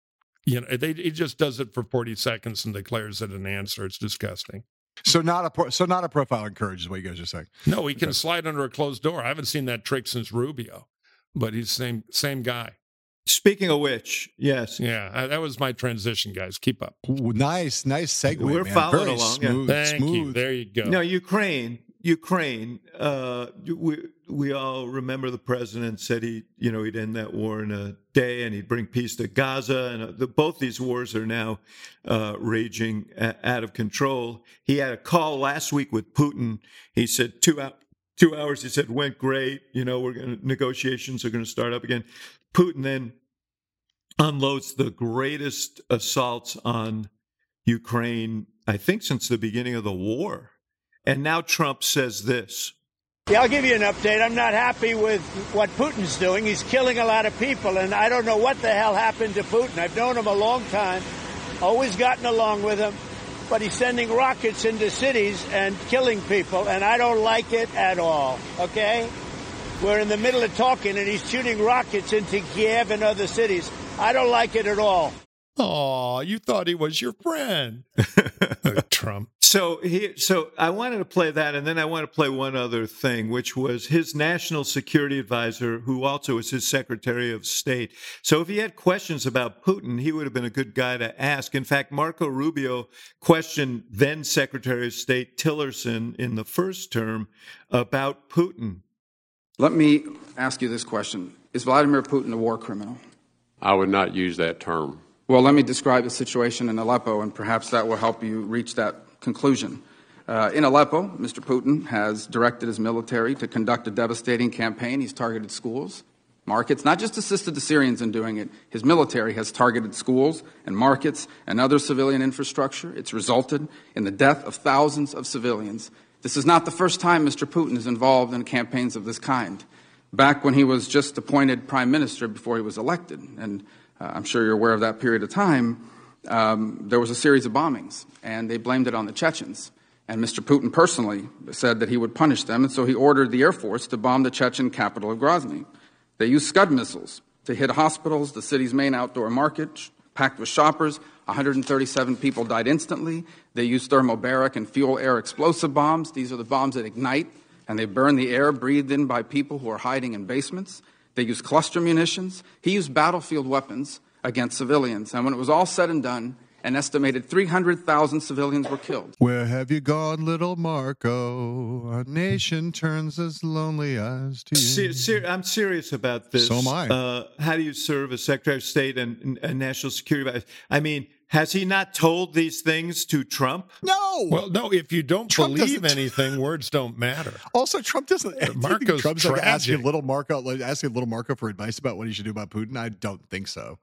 You know, they, he just does it for forty seconds and declares it an answer. It's disgusting. So not a pro, so not a profile in courage is what you guys are saying. No, he can okay. slide under a closed door. I haven't seen that trick since Rubio, but he's the same same guy. Speaking of which, yes. Yeah, I, that was my transition, guys. Keep up. Ooh, nice, nice segue. We're man. following Very along. Smooth, yeah. Thank smooth. you. There you go. No, Ukraine, Ukraine. Uh, we we all remember the president said he, you know, he'd end that war in a day and he'd bring peace to Gaza. And uh, the, both these wars are now uh, raging a- out of control. He had a call last week with Putin. He said two out. Two hours, he said, went great. You know, we're going to, negotiations are going to start up again. Putin then unloads the greatest assaults on Ukraine, I think, since the beginning of the war. And now Trump says this. Yeah, I'll give you an update. I'm not happy with what Putin's doing. He's killing a lot of people, and I don't know what the hell happened to Putin. I've known him a long time, always gotten along with him. But he's sending rockets into cities and killing people, and I don't like it at all, okay? We're in the middle of talking, and he's shooting rockets into Kiev and other cities. I don't like it at all. Oh, you thought he was your friend, Trump. So he, so I wanted to play that, and then I want to play one other thing, which was his national security advisor, who also is his Secretary of State. So if he had questions about Putin, he would have been a good guy to ask. In fact, Marco Rubio questioned then Secretary of State Tillerson in the first term about Putin. Let me ask you this question. Is Vladimir Putin a war criminal? I would not use that term. Well, let me describe the situation in Aleppo, and perhaps that will help you reach that conclusion. Uh, in Aleppo, Mister Putin has directed his military to conduct a devastating campaign. He's targeted schools, markets, not just assisted the Syrians in doing it. His military has targeted schools and markets and other civilian infrastructure. It's resulted in the death of thousands of civilians. This is not the first time Mister Putin is involved in campaigns of this kind. Back when he was just appointed prime minister before he was elected, and uh, I'm sure you're aware of that period of time, um, there was a series of bombings, and they blamed it on the Chechens. And Mister Putin personally said that he would punish them, and so he ordered the Air Force to bomb the Chechen capital of Grozny. They used Scud missiles to hit hospitals, the city's main outdoor market, packed with shoppers. one hundred thirty-seven people died instantly. They used thermobaric and fuel-air explosive bombs. These are the bombs that ignite, and they burn the air breathed in by people who are hiding in basements. They used cluster munitions. He used battlefield weapons against civilians. And when it was all said and done, an estimated three hundred thousand civilians were killed. Where have you gone, little Marco? Our nation turns as lonely as to you. Ser- ser- I'm serious about this. So am I. Uh, how do you serve as Secretary of State and, and National Security Advisor? I mean, has he not told these things to Trump? No. Well, no, if you don't Trump believe doesn't- anything, words don't matter. Also, Trump doesn't. do you think Marco's Trump's like asking tragic. little Marco, like asking little Marco for advice about what he should do about Putin. I don't think so.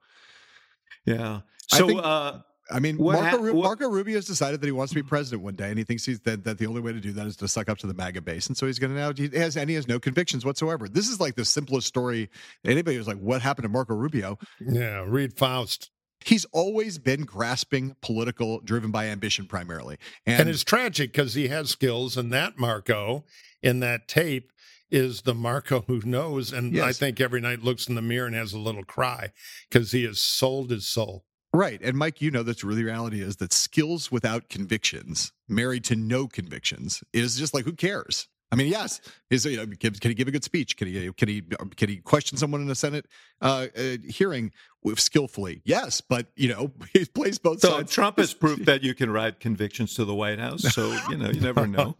Yeah. I So, think- uh, I mean, What Marco, ha- Ru- what- Marco Rubio has decided that he wants to be president one day, and he thinks he's that, that the only way to do that is to suck up to the MAGA base, and so he's going to now. He has and he has no convictions whatsoever. This is like the simplest story. Anybody who's like, "What happened to Marco Rubio?" Yeah, read Faust. He's always been grasping, political, driven by ambition primarily, and, And it's tragic because he has skills, and that Marco in that tape is the Marco who knows. And Yes. I think every night looks in the mirror and has a little cry because he has sold his soul. right. And Mike, you know that's really reality is that skills without convictions, married to no convictions, is just like who cares? I mean, yes, is you know, can, can he give a good speech? Can he can he can he question someone in a Senate uh, uh, hearing with skillfully? Yes, but you know he plays both so sides. Trump has proved that you can ride convictions to the White House. So, you know, you never know.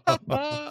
But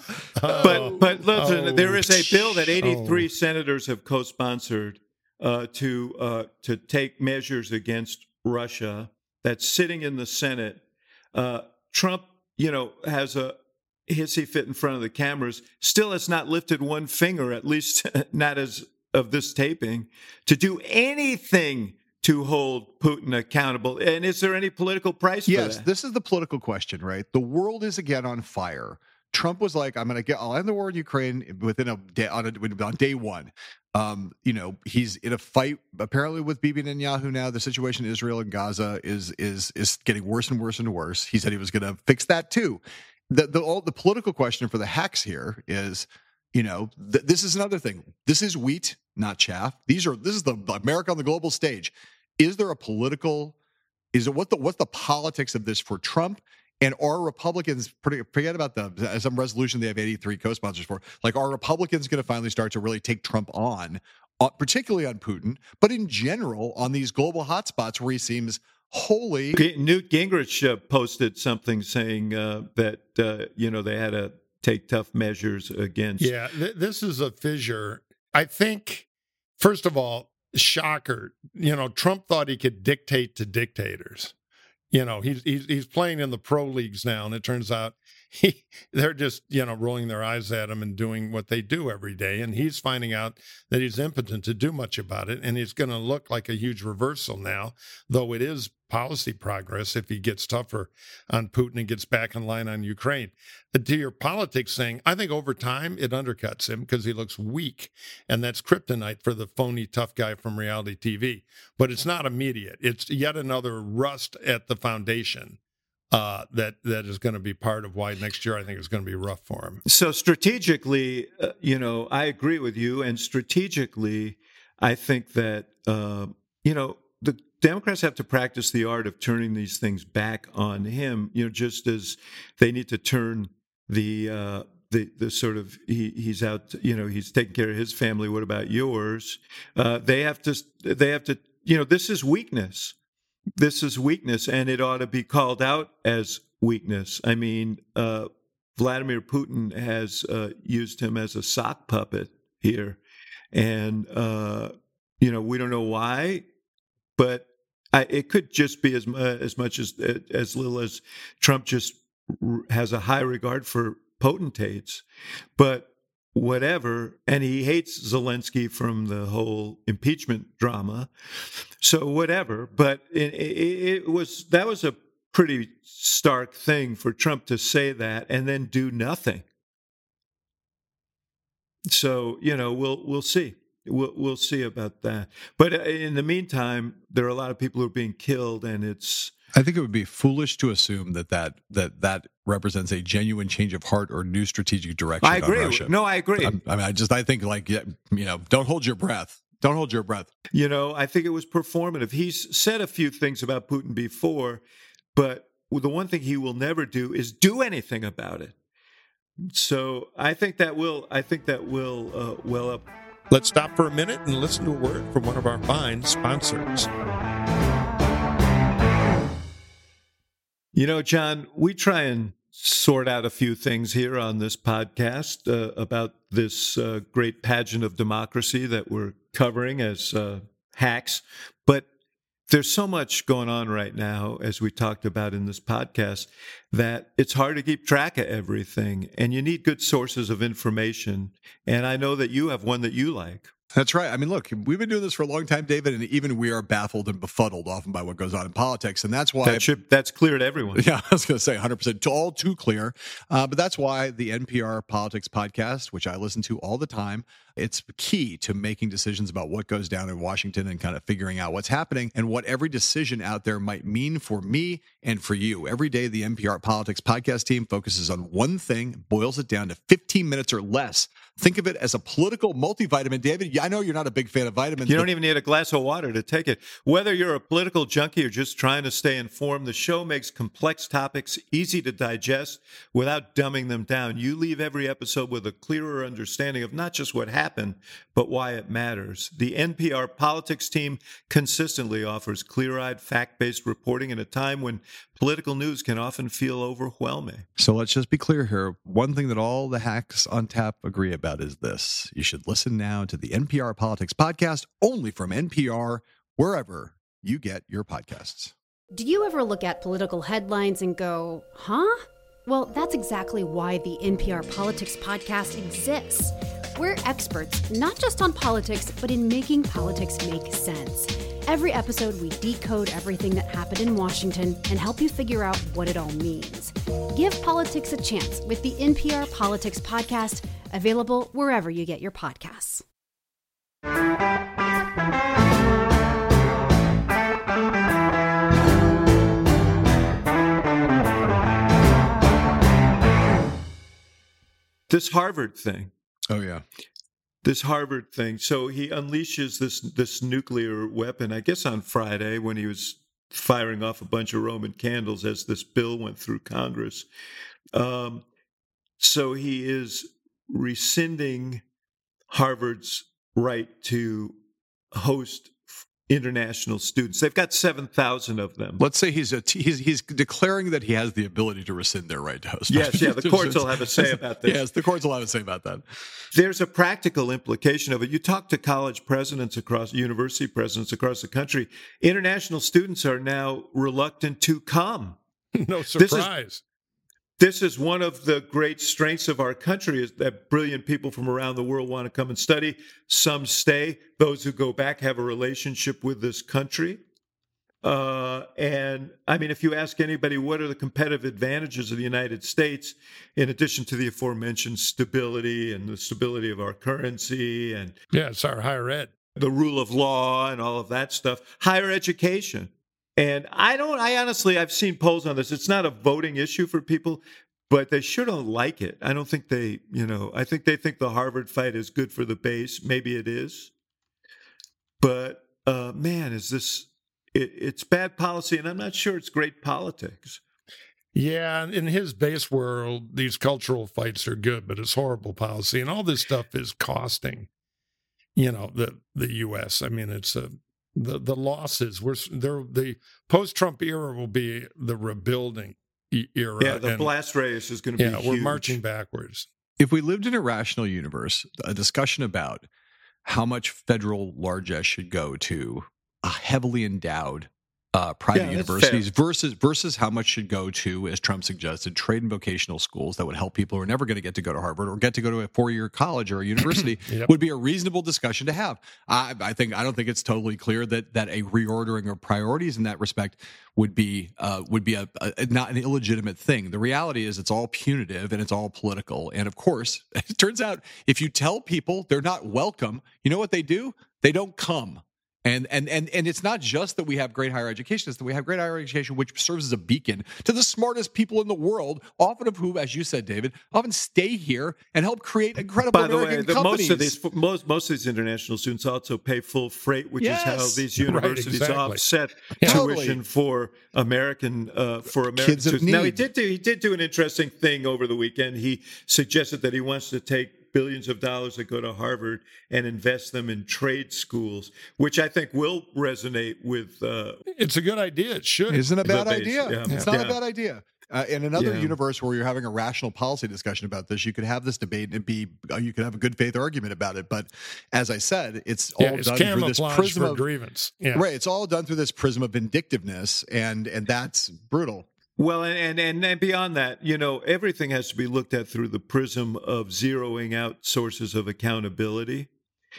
but listen, Oh. there is a bill that eighty-three Oh. senators have co-sponsored uh, to uh, to take measures against Russia. That's sitting in the Senate. Uh, Trump, you know, has a hissy fit in front of the cameras. Still has not lifted one finger, at least not as of this taping, to do anything to hold Putin accountable. And is there any political price for Yes, that? this is the political question, right? The world is again on fire. Trump was like, "I'm going to get, I'll end the war in Ukraine within a day on, a, on day one." Um, you know, he's in a fight apparently with Bibi Netanyahu now. The situation in Israel and Gaza is is is getting worse and worse and worse. He said he was going to fix that too. The the all, the political question for the hacks here is, you know, th- this is another thing. This is wheat, not chaff. These are this is the America on the global stage. Is there a political? Is it what the what's the politics of this for Trump? And are Republicans, pretty, forget about the some resolution they have eighty-three co-sponsors for, like are Republicans going to finally start to really take Trump on, uh, particularly on Putin, but in general on these global hotspots where he seems wholly... G- Newt Gingrich uh, posted something saying uh, that, uh, you know, they had to take tough measures against... Yeah, th- this is a fissure. I think, first of all, shocker, you know, Trump thought he could dictate to dictators. You know, he's, he's he's playing in the pro leagues now, and it turns out he they're just, you know, rolling their eyes at him and doing what they do every day. And he's finding out that he's impotent to do much about it. And it's going to look like a huge reversal now, though it is policy progress if he gets tougher on Putin and gets back in line on Ukraine. But to your politics thing, I think over time it undercuts him because he looks weak. And that's kryptonite for the phony tough guy from reality T V. But it's not immediate. It's yet another rust at the foundation uh, that that is going to be part of why next year I think is going to be rough for him. So strategically, uh, you know, I agree with you. And strategically, I think that, uh, you know, the Democrats have to practice the art of turning these things back on him, you know, just as they need to turn the uh, the the sort of he, he's out, you know, he's taking care of his family. What about yours? Uh, they have to they have to, you know, this is weakness. This is weakness, and it ought to be called out as weakness. I mean, uh, Vladimir Putin has uh, used him as a sock puppet here, and uh, you know, we don't know why. But I, it could just be as uh, as much as as little as Trump just r- has a high regard for potentates, but whatever. And he hates Zelensky from the whole impeachment drama, so whatever. But it, it, it was that was a pretty stark thing for Trump to say that and then do nothing. So you know, we'll we'll see. We'll, we'll see about that. But in the meantime, there are a lot of people who are being killed, and it's... I think it would be foolish to assume that that that, that represents a genuine change of heart or new strategic direction I agree. on Russia. No, I agree. I'm, I mean, I just, I think like, you know, don't hold your breath. Don't hold your breath. You know, I think it was performative. He's said a few things about Putin before, but the one thing he will never do is do anything about it. So I think that will, I think that will uh, well up. Let's stop for a minute and listen to a word from one of our fine sponsors. You know, John, we try and sort out a few things here on this podcast uh, about this uh, great pageant of democracy that we're covering as uh, hacks. But there's so much going on right now, as we talked about in this podcast, that it's hard to keep track of everything. And you need good sources of information. And I know that you have one that you like. That's right. I mean, look, we've been doing this for a long time, David, and even we are baffled and befuddled often by what goes on in politics. And that's why... That should, that's clear to everyone. Yeah, I was going to say one hundred percent, all too clear. Uh, but that's why the N P R Politics Podcast, which I listen to all the time, it's key to making decisions about what goes down in Washington and kind of figuring out what's happening and what every decision out there might mean for me and for you. Every day, the N P R Politics Podcast team focuses on one thing, boils it down to fifteen minutes or less. Think of it as a political multivitamin. David, I know you're not a big fan of vitamins. You don't even need a glass of water to take it. Whether you're a political junkie or just trying to stay informed, the show makes complex topics easy to digest without dumbing them down. You leave every episode with a clearer understanding of not just what happened, but why it matters. The N P R Politics team consistently offers clear-eyed, fact-based reporting in a time when political news can often feel overwhelming. So let's just be clear here. One thing that all the hacks on tap agree about is this. You should listen now to the N P R Politics Podcast, only from N P R, wherever you get your podcasts. Do you ever look at political headlines and go, huh? Well, that's exactly why the N P R Politics Podcast exists. We're experts, not just on politics, but in making politics make sense. Every episode, we decode everything that happened in Washington and help you figure out what it all means. Give politics a chance with the N P R Politics Podcast, available wherever you get your podcasts. This Harvard thing. Oh, yeah. This Harvard thing. So he unleashes this this nuclear weapon, I guess on Friday when he was firing off a bunch of Roman candles as this bill went through Congress. Um, so he is rescinding Harvard's right to host international students. They've got seven thousand of them. Let's say he's, a t- he's he's declaring that he has the ability to rescind their right to host. Yes, yeah, the courts will have a say about this. Yes, the courts will have a say about that. There's a practical implication of it. You talk to college presidents across, university presidents across the country, international students are now reluctant to come. No surprise. This is, this is one of the great strengths of our country is that brilliant people from around the world want to come and study. Some stay. Those who go back have a relationship with this country. Uh, and I mean, if you ask anybody, what are the competitive advantages of the United States, in addition to the aforementioned stability and the stability of our currency and yeah, it's our higher ed, the rule of law and all of that stuff, higher education. And I don't, I honestly, I've seen polls on this. It's not a voting issue for people, but they sure don't like it. I don't think they, you know, I think they think the Harvard fight is good for the base. Maybe it is. But, uh, man, is this, it, it's bad policy, and I'm not sure it's great politics. Yeah, in his base world, these cultural fights are good, but it's horrible policy. And all this stuff is costing, you know, the, the U S. I mean, it's a, the, the losses. We're, the post-Trump era will be the rebuilding era. Yeah, the and, blast radius is going to be yeah, huge. We're marching backwards. If we lived in a rational universe, a discussion about how much federal largesse should go to a heavily endowed uh, private yeah, universities versus versus how much should go to, as Trump suggested, trade and vocational schools that would help people who are never going to get to go to Harvard or get to go to a four-year college or a university yep. would be a reasonable discussion to have. I, I think I don't think it's totally clear that that a reordering of priorities in that respect would be uh, would be a, a not an illegitimate thing. The reality is it's all punitive and it's all political. And of course, it turns out if you tell people they're not welcome, you know what they do? They don't come. And and and and it's not just that we have great higher education; it's that we have great higher education, which serves as a beacon to the smartest people in the world, often of whom, as you said, David, often stay here and help create incredible By the American way, the, companies. most of these most most of these international students also pay full freight, which yes. is how these universities right, exactly. offset yeah. tuition Totally. for American uh, for American Kids of students. Now he need. did do he did do an interesting thing over the weekend. He suggested that he wants to take billions of dollars that go to Harvard and invest them in trade schools, which I think will resonate with. Uh, it's a good idea. It should. Isn't a bad base. idea. Yeah. It's not Yeah. a bad idea. Uh, in another Yeah. universe where you're having a rational policy discussion about this, you could have this debate and be uh, you could have a good faith argument about it. But as I said, it's all yeah, it's done through this camouflage prism for of grievance. Yeah. right. It's all done through this prism of vindictiveness, and and that's brutal. Well, and, and and beyond that, you know, everything has to be looked at through the prism of zeroing out sources of accountability.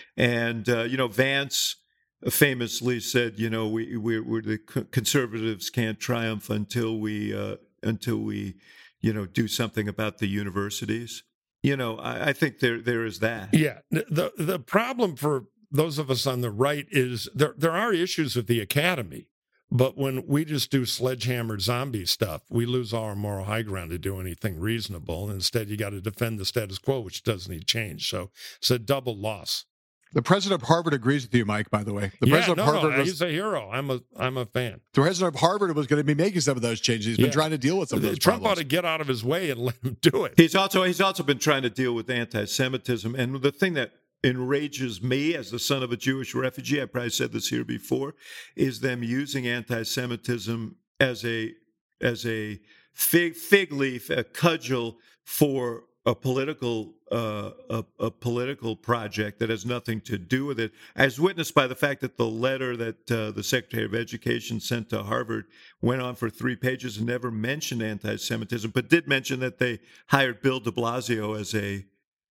And, uh, you know, Vance famously said, you know, we, we're, we're the conservatives can't triumph until we, uh, until we, you know, do something about the universities. You know, I, I think there there is that. Yeah. The, the problem for those of us on the right is there, there are issues with the academy. But when we just do sledgehammer zombie stuff, we lose all our moral high ground to do anything reasonable. And instead, you got to defend the status quo, which does need change. So it's a double loss. The president of Harvard agrees with you, Mike, by the way. The yeah, president no, of Harvard no, was, he's a hero. I'm a I'm a fan. the president of Harvard was going to be making some of those changes. He's been Yeah. trying to deal with some of those Trump problems. ought to get out of his way and let him do it. He's also he's also been trying to deal with anti-Semitism. And the thing that enrages me as the son of a Jewish refugee, I probably said this here before, is them using anti-Semitism as a as a fig, fig leaf, a cudgel for a political uh, a, a political project that has nothing to do with it, as witnessed by the fact that the letter that uh, the Secretary of Education sent to Harvard went on for three pages and never mentioned anti-Semitism, but did mention that they hired Bill de Blasio as a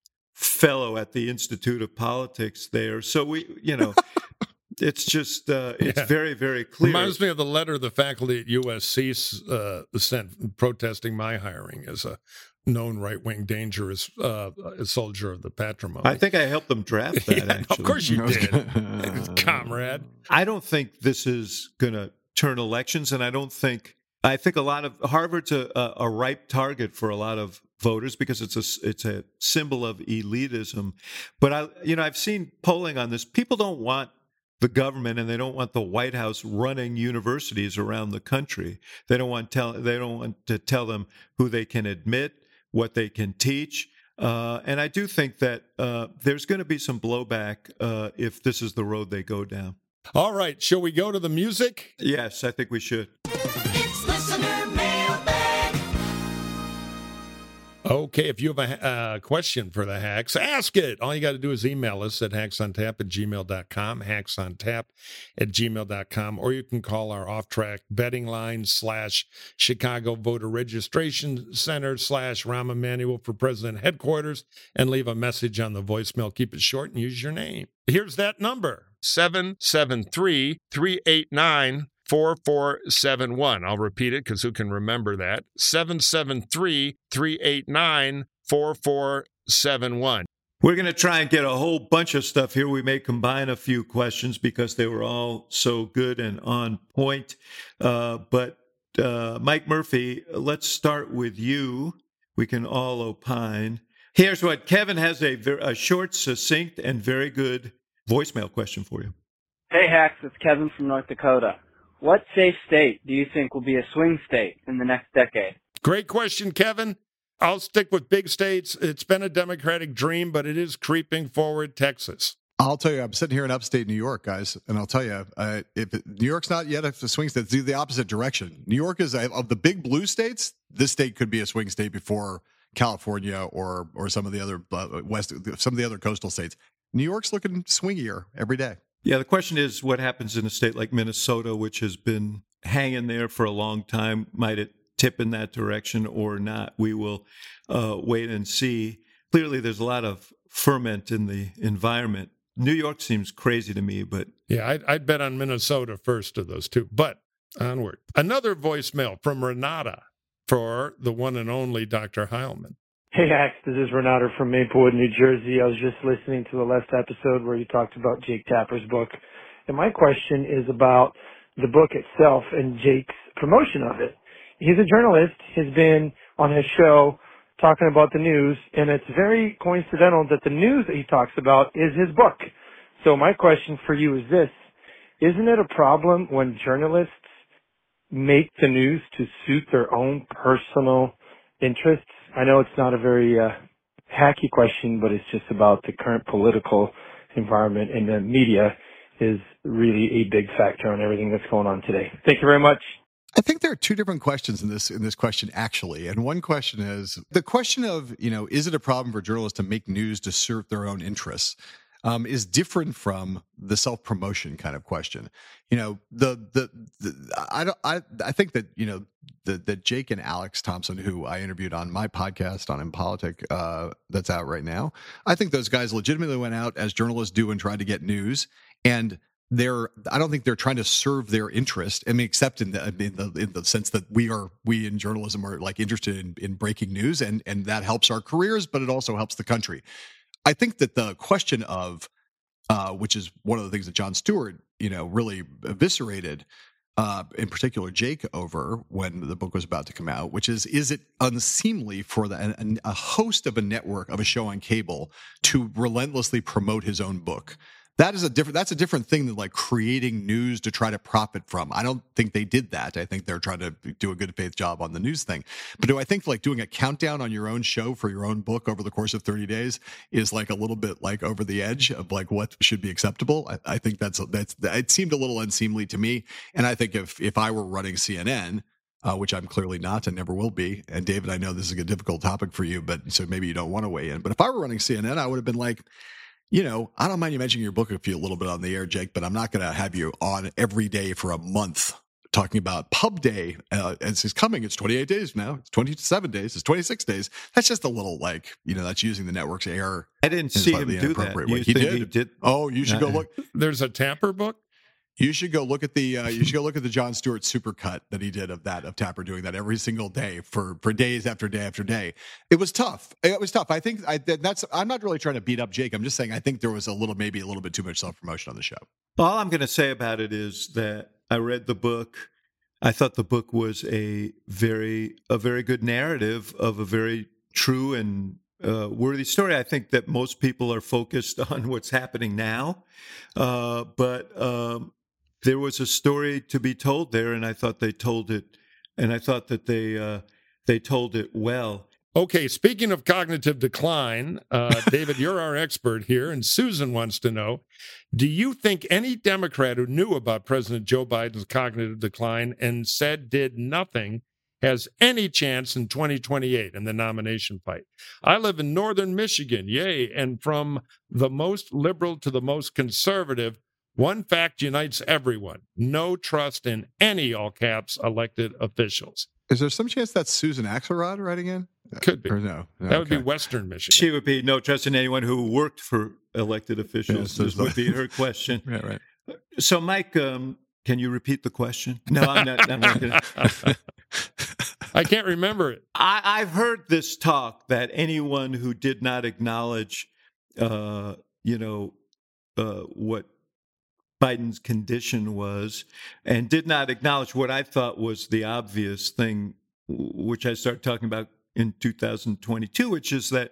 fellow at the Institute of Politics there. So we, you know, it's just, uh, it's Yeah. very, very clear. Reminds me of the letter the faculty at U S C uh, sent protesting my hiring as a known right-wing dangerous uh, soldier of the patrimony. I think I helped them draft that, yeah, actually. of course you did, comrade. I don't think this is going to turn elections, and I don't think, I think a lot of, Harvard's a, a, a ripe target for a lot of voters because it's a, it's a symbol of elitism. But, I, you know, I've seen polling on this. People don't want the government, and they don't want the White House running universities around the country. They don't want tell they don't want to tell them who they can admit, what they can teach. Uh, and I do think that uh, there's going to be some blowback uh, if this is the road they go down. All right, shall we go to the music? Yes, I think we should. It's listener mailbag. Okay, if you have a uh, question for the Hacks, ask it. All you got to do is email us at hacksontap at gmail dot com, hacksontap at gmail dot com, or you can call our off-track betting line slash Chicago Voter Registration Center slash Rahm Emanuel for President Headquarters and leave a message on the voicemail. Keep it short and use your name. Here's that number, seven seven three, three eight nine, four four seven one. I'll repeat it because who can remember that? seven seven three, three eight nine, four four seven one. We're going to try and get a whole bunch of stuff here. We may combine a few questions because they were all so good and on point. Uh, but uh, Mike Murphy, let's start with you. We can all opine. Here's what Kevin has a, ver- a short, succinct, and very good voicemail question for you. Hey, Hacks, it's Kevin from North Dakota. What safe state do you think will be a swing state in the next decade? Great question, Kevin. I'll stick with big states. It's been a Democratic dream, but it is creeping forward. Texas. I'll tell you, I'm sitting here in upstate New York, guys, and I'll tell you, uh, if it, New York's not yet a swing state, it's the opposite direction. New York is, of the big blue states, this state could be a swing state before California or or some of the other uh, west, some of the other coastal states. New York's looking swingier every day. Yeah, the question is what happens in a state like Minnesota, which has been hanging there for a long time. Might it tip in that direction or not? We will uh, wait and see. Clearly, there's a lot of ferment in the environment. New York seems crazy to me, but... Yeah, I'd, I'd bet on Minnesota first of those two. But onward. Another voicemail from Renata for the one and only Doctor Heilman. Hey, Ax, this is Renata from Maplewood, New Jersey. I was just listening to the last episode where you talked about Jake Tapper's book. And my question is about the book itself and Jake's promotion of it. He's a journalist. He's been on his show talking about the news, and it's very coincidental that the news that he talks about is his book. So my question for you is this. Isn't it a problem when journalists make the news to suit their own personal interests? I know it's not a very uh, hacky question, but it's just about the current political environment, and the media is really a big factor on everything that's going on today. Thank you very much. I think there are two different questions in this in this question, actually. And one question is the question of, you know, is it a problem for journalists to make news to serve their own interests? Um, is different from the self-promotion kind of question. You know, the the, the I don't I I think that, you know, the that Jake and Alex Thompson, who I interviewed on my podcast on InPolitic, uh, that's out right now, I think those guys legitimately went out as journalists do and tried to get news, and they're I don't think they're trying to serve their interest. I mean, except in the in the in the sense that we are we in journalism are like interested in, in breaking news, and and that helps our careers, but it also helps the country. I think that the question of, uh, which is one of the things that Jon Stewart, you know, really eviscerated, uh, in particular Jake over when the book was about to come out, which is, is it unseemly for the, a, a host of a network of a show on cable to relentlessly promote his own book? That is a different. That's a different thing than like creating news to try to profit from. I don't think they did that. I think they're trying to do a good faith job on the news thing. But do I think like doing a countdown on your own show for your own book over the course of thirty days is like a little bit like over the edge of like what should be acceptable? I, I think that's that's it seemed a little unseemly to me. And I think if if I were running C N N, uh, which I'm clearly not and never will be, and David, I know this is a difficult topic for you, but so maybe you don't want to weigh in. But if I were running C N N, I would have been like, you know, I don't mind you mentioning your book a few a little bit on the air, Jake, but I'm not going to have you on every day for a month talking about Pub Day. Uh, as it's coming, it's twenty-eight days now. It's twenty-seven days. It's twenty-six days. That's just a little like, you know, that's using the network's air. I didn't see him do that. Way. He did. he did. Oh, you should go look. There's a Tapper book? You should go look at the uh, you should go look at the Jon Stewart supercut that he did of that of Tapper doing that every single day for for days after day after day. It was tough. It was tough. I think I, that's. I'm not really trying to beat up Jake. I'm just saying I think there was a little maybe a little bit too much self promotion on the show. All I'm going to say about it is that I read the book. I thought the book was a very a very good narrative of a very true and uh, worthy story. I think that most people are focused on what's happening now, uh, but. Um, There was a story to be told there, and I thought they told it, and I thought that they uh, they told it well. Okay, speaking of cognitive decline, uh, David, you're our expert here, and Susan wants to know, do you think any Democrat who knew about President Joe Biden's cognitive decline and said did nothing has any chance in twenty twenty-eight in the nomination fight? I live in northern Michigan, yay, and from the most liberal to the most conservative, one fact unites everyone: no trust in any, all caps, elected officials. Is there some chance that's Susan Axelrod writing in? Could be. Or no? no that would okay. be Western Michigan. She would be no trust in anyone who worked for elected officials. Yes, this would be her question. Yeah, right. So, Mike, um, can you repeat the question? No, I'm not. I'm not gonna. I can't remember it. I, I've heard this talk that anyone who did not acknowledge uh, you know, uh, what Biden's condition was, and did not acknowledge what I thought was the obvious thing, which I started talking about in two thousand twenty-two, which is that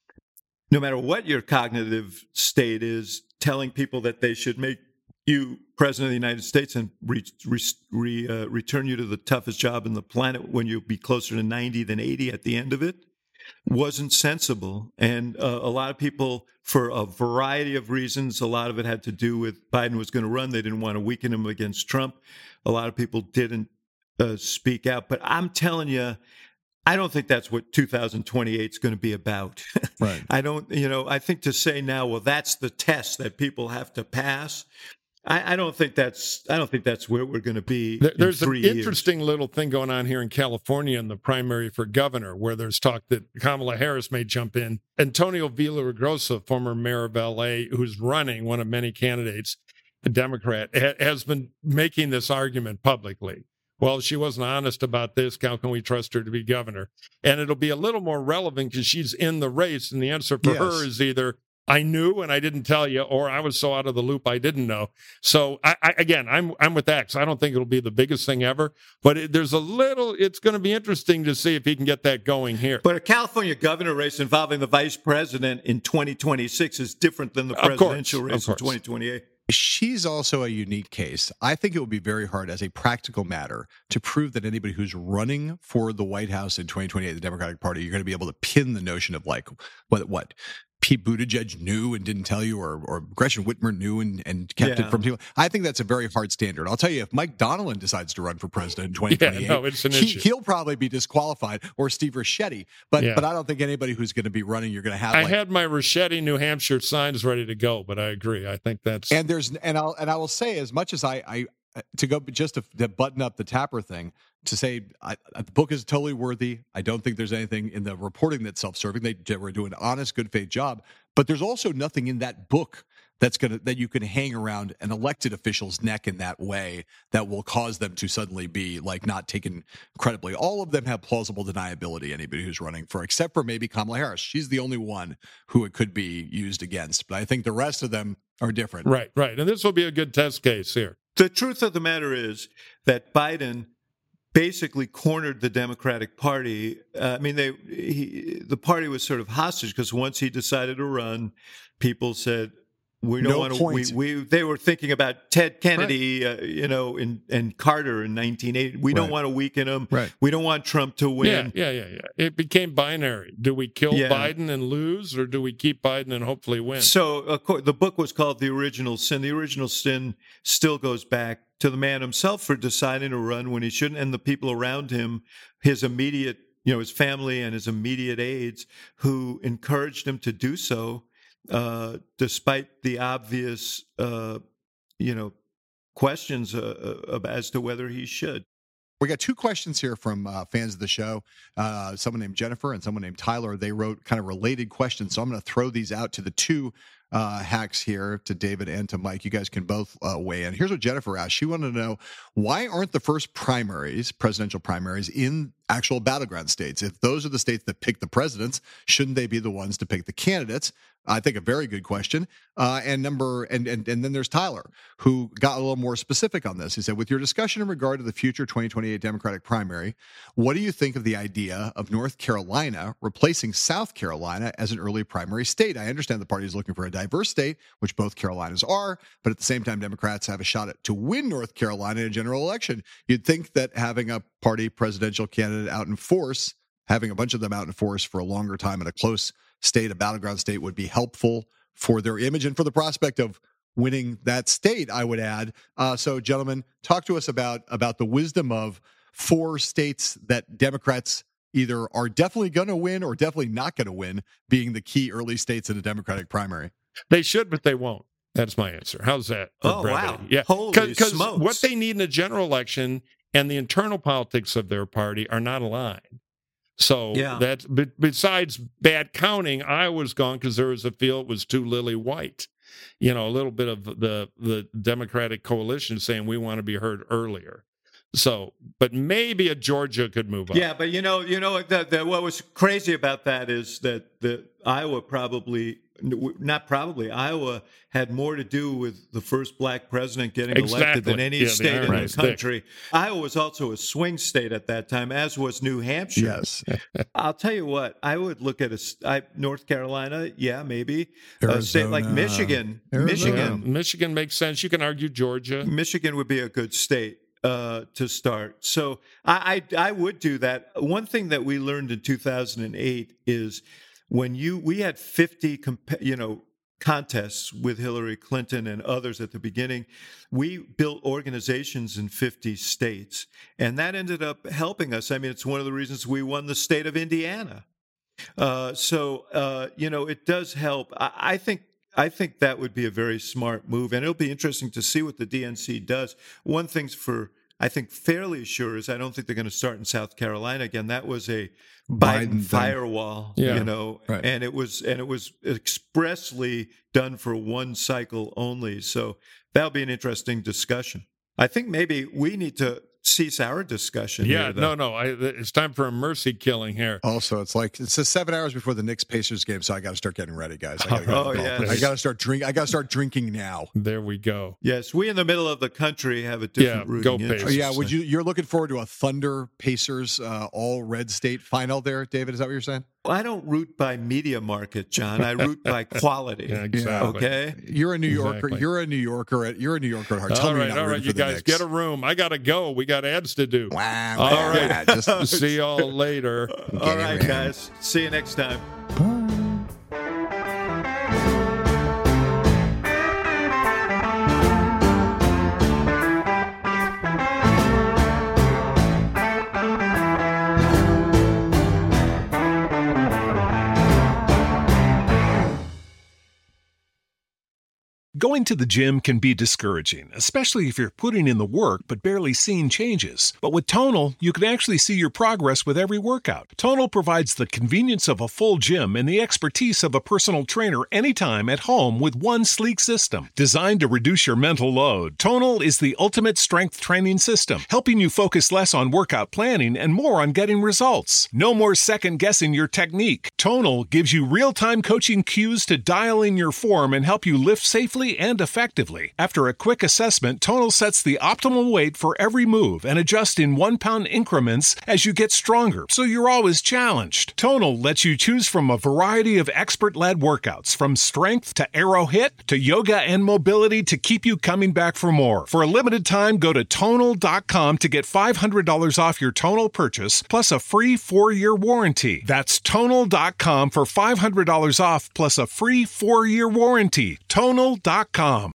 no matter what your cognitive state is, telling people that they should make you president of the United States and re, re, re, uh, return you to the toughest job in the planet when you'll be closer to ninety than eighty at the end of it wasn't sensible. And uh, a lot of people, for a variety of reasons, a lot of it had to do with Biden was going to run. They didn't want to weaken him against Trump. A lot of people didn't uh, speak out. But I'm telling you, I don't think that's what two thousand twenty-eight is going to be about. Right. I don't, you know, I think to say now, well, that's the test that people have to pass. I, I don't think that's. I don't think that's where we're going to be. There, there's in three an years. interesting little thing going on here in California in the primary for governor, where there's talk that Kamala Harris may jump in. Antonio Villaraigosa, former mayor of L A, who's running, one of many candidates, a Democrat, ha- has been making this argument publicly. Well, she wasn't honest about this. How can we trust her to be governor? And it'll be a little more relevant because she's in the race, and the answer for Yes. her is either I knew and I didn't tell you, or I was so out of the loop I didn't know. So I, I, again, I'm I'm with X. I don't think it'll be the biggest thing ever, but it, there's a little. It's going to be interesting to see if he can get that going here. But a California governor race involving the vice president in twenty twenty-six is different than the Of course, presidential of race in course. twenty twenty-eight. She's also a unique case. I think it would be very hard as a practical matter to prove that anybody who's running for the White House in twenty twenty-eight, the Democratic Party, you're going to be able to pin the notion of like, what, what? Pete Buttigieg knew and didn't tell you, or or Gretchen Whitmer knew and, and kept Yeah. it from people. I think that's a very hard standard. I'll tell you, if Mike Donnellan decides to run for president in twenty twenty-eight, Yeah, no, it's an he, issue. he'll probably be disqualified, or Steve Ricchetti. But Yeah. but I don't think anybody who's going to be running, you're going to have. I like, had my Ricchetti, New Hampshire signs ready to go, but I agree. I think that's And there's and I'll and I will say, as much as I I to go just to, to button up the Tapper thing, to say I, the book is totally worthy. I don't think there's anything in the reporting that's self-serving. They, they were doing an honest, good faith job, but there's also nothing in that book that's gonna that you can hang around an elected official's neck in that way that will cause them to suddenly be like not taken credibly. All of them have plausible deniability. Anybody who's running for, except for maybe Kamala Harris, she's the only one who it could be used against. But I think the rest of them are different. right, right. And this will be a good test case here. The truth of the matter is that Biden basically cornered the Democratic Party. Uh, I mean, they he, the party was sort of hostage because once he decided to run, people said, "We don't No want to." We, point. we they were thinking about Ted Kennedy, uh, you know, in, and Carter in nineteen eighty. We don't Right. want to weaken him. Right. We don't want Trump to win. Yeah, yeah, yeah, yeah. It became binary. Do we kill Yeah. Biden and lose, or do we keep Biden and hopefully win? So of course, the book was called The Original Sin. The original sin still goes back to the man himself for deciding to run when he shouldn't, and the people around him, his immediate, you know, his family and his immediate aides, who encouraged him to do so, uh, despite the obvious, uh, you know, questions uh, uh, as to whether he should. We got two questions here from uh, fans of the show. Uh, someone named Jennifer and someone named Tyler. They wrote kind of related questions. So I'm going to throw these out to the two uh, hacks here, to David and to Mike. You guys can both uh, weigh in. Here's what Jennifer asked. She wanted to know, why aren't the first primaries, presidential primaries, in actual battleground states? If those are the states that pick the presidents, shouldn't they be the ones to pick the candidates? I think a very good question. Uh, and number and, and and then there's Tyler, who got a little more specific on this. He said, with your discussion in regard to the future twenty twenty-eight Democratic primary, what do you think of the idea of North Carolina replacing South Carolina as an early primary state? I understand the party is looking for a diverse state, which both Carolinas are, but at the same time, Democrats have a shot at to win North Carolina in a general election. You'd think that having a party presidential candidate out in force, having a bunch of them out in force for a longer time in a close state, a battleground state, would be helpful for their image and for the prospect of winning that state, I would add. Uh, so, gentlemen, talk to us about about the wisdom of four states that Democrats either are definitely going to win or definitely not going to win, being the key early states in a Democratic primary. They should, but they won't. That's my answer. How's that? for Oh, brevity? wow. Yeah, Holy because smokes. what they need in a general election and the internal politics of their party are not aligned. So Yeah. that, but besides bad counting, Iowa's gone because there was a feel it was too lily white. You know, a little bit of the the Democratic coalition saying we want to be heard earlier. So, but maybe a Georgia could move up. Yeah, but you know, you know, the, the, what was crazy about that is that the Iowa probably, not probably, Iowa had more to do with the first black president getting Exactly. elected than any Yeah, the state in iron the stick. country. Iowa was also a swing state at that time, as was New Hampshire. Yes. I'll tell you what, I would look at a s- I, North Carolina, yeah, maybe a state like Arizona. Michigan. Arizona. Michigan, Yeah, Michigan makes sense. You can argue Georgia. Michigan would be a good state uh, to start. So I, I I would do that. One thing that we learned in two thousand eight is when you we had fifty comp- you know contests with Hillary Clinton and others at the beginning. We built organizations in fifty states, and that ended up helping us. I mean, it's one of the reasons we won the state of Indiana. Uh, so uh, you know, it does help. I, I think. I think that would be a very smart move, and it'll be interesting to see what the D N C does. One thing's for, I think, fairly sure is I don't think they're going to start in South Carolina again. That was a Biden, Biden thing. firewall, Yeah. you know, Right. and it was and it was expressly done for one cycle only. So that'll be an interesting discussion. I think maybe we need to cease our discussion. Yeah, here, though. no, no. I, it's time for a mercy killing here. Also, it's like it's just seven hours before the Knicks Pacers game, so I got to start getting ready, guys. I got to go. Oh, to bed. yes. I got to start drink. I got to start drinking now. There we go. Yes, we in the middle of the country have a different Yeah, rooting go interest. Pacers. Oh, yeah, would you? You're looking forward to a Thunder Pacers uh, all red state final there, David? Is that what you're saying? I don't root by media market, John. I root by quality. Yeah, exactly. Okay. You're a New Yorker. Exactly. You're a New Yorker. At, you're a New Yorker at heart. Tell All me right, you're not all right, rooting you for the guys, Knicks. get a room. I got to go. We got ads to do. Wow, All wow, right. wow. Just See y'all later. All right, guys. See you next time. Going to the gym can be discouraging, especially if you're putting in the work but barely seeing changes. But with Tonal, you can actually see your progress with every workout. Tonal provides the convenience of a full gym and the expertise of a personal trainer anytime at home with one sleek system. Designed to reduce your mental load, Tonal is the ultimate strength training system, helping you focus less on workout planning and more on getting results. No more second-guessing your technique. Tonal gives you real-time coaching cues to dial in your form and help you lift safely and effectively. After a quick assessment, Tonal sets the optimal weight for every move and adjusts in one-pound increments as you get stronger, so you're always challenged. Tonal lets you choose from a variety of expert-led workouts, from strength to aero hit to yoga and mobility to keep you coming back for more. For a limited time, go to tonal dot com to get five hundred dollars off your Tonal purchase, plus a free four-year warranty. That's tonal dot com for five hundred dollars off, plus a free four-year warranty. tonal dot com.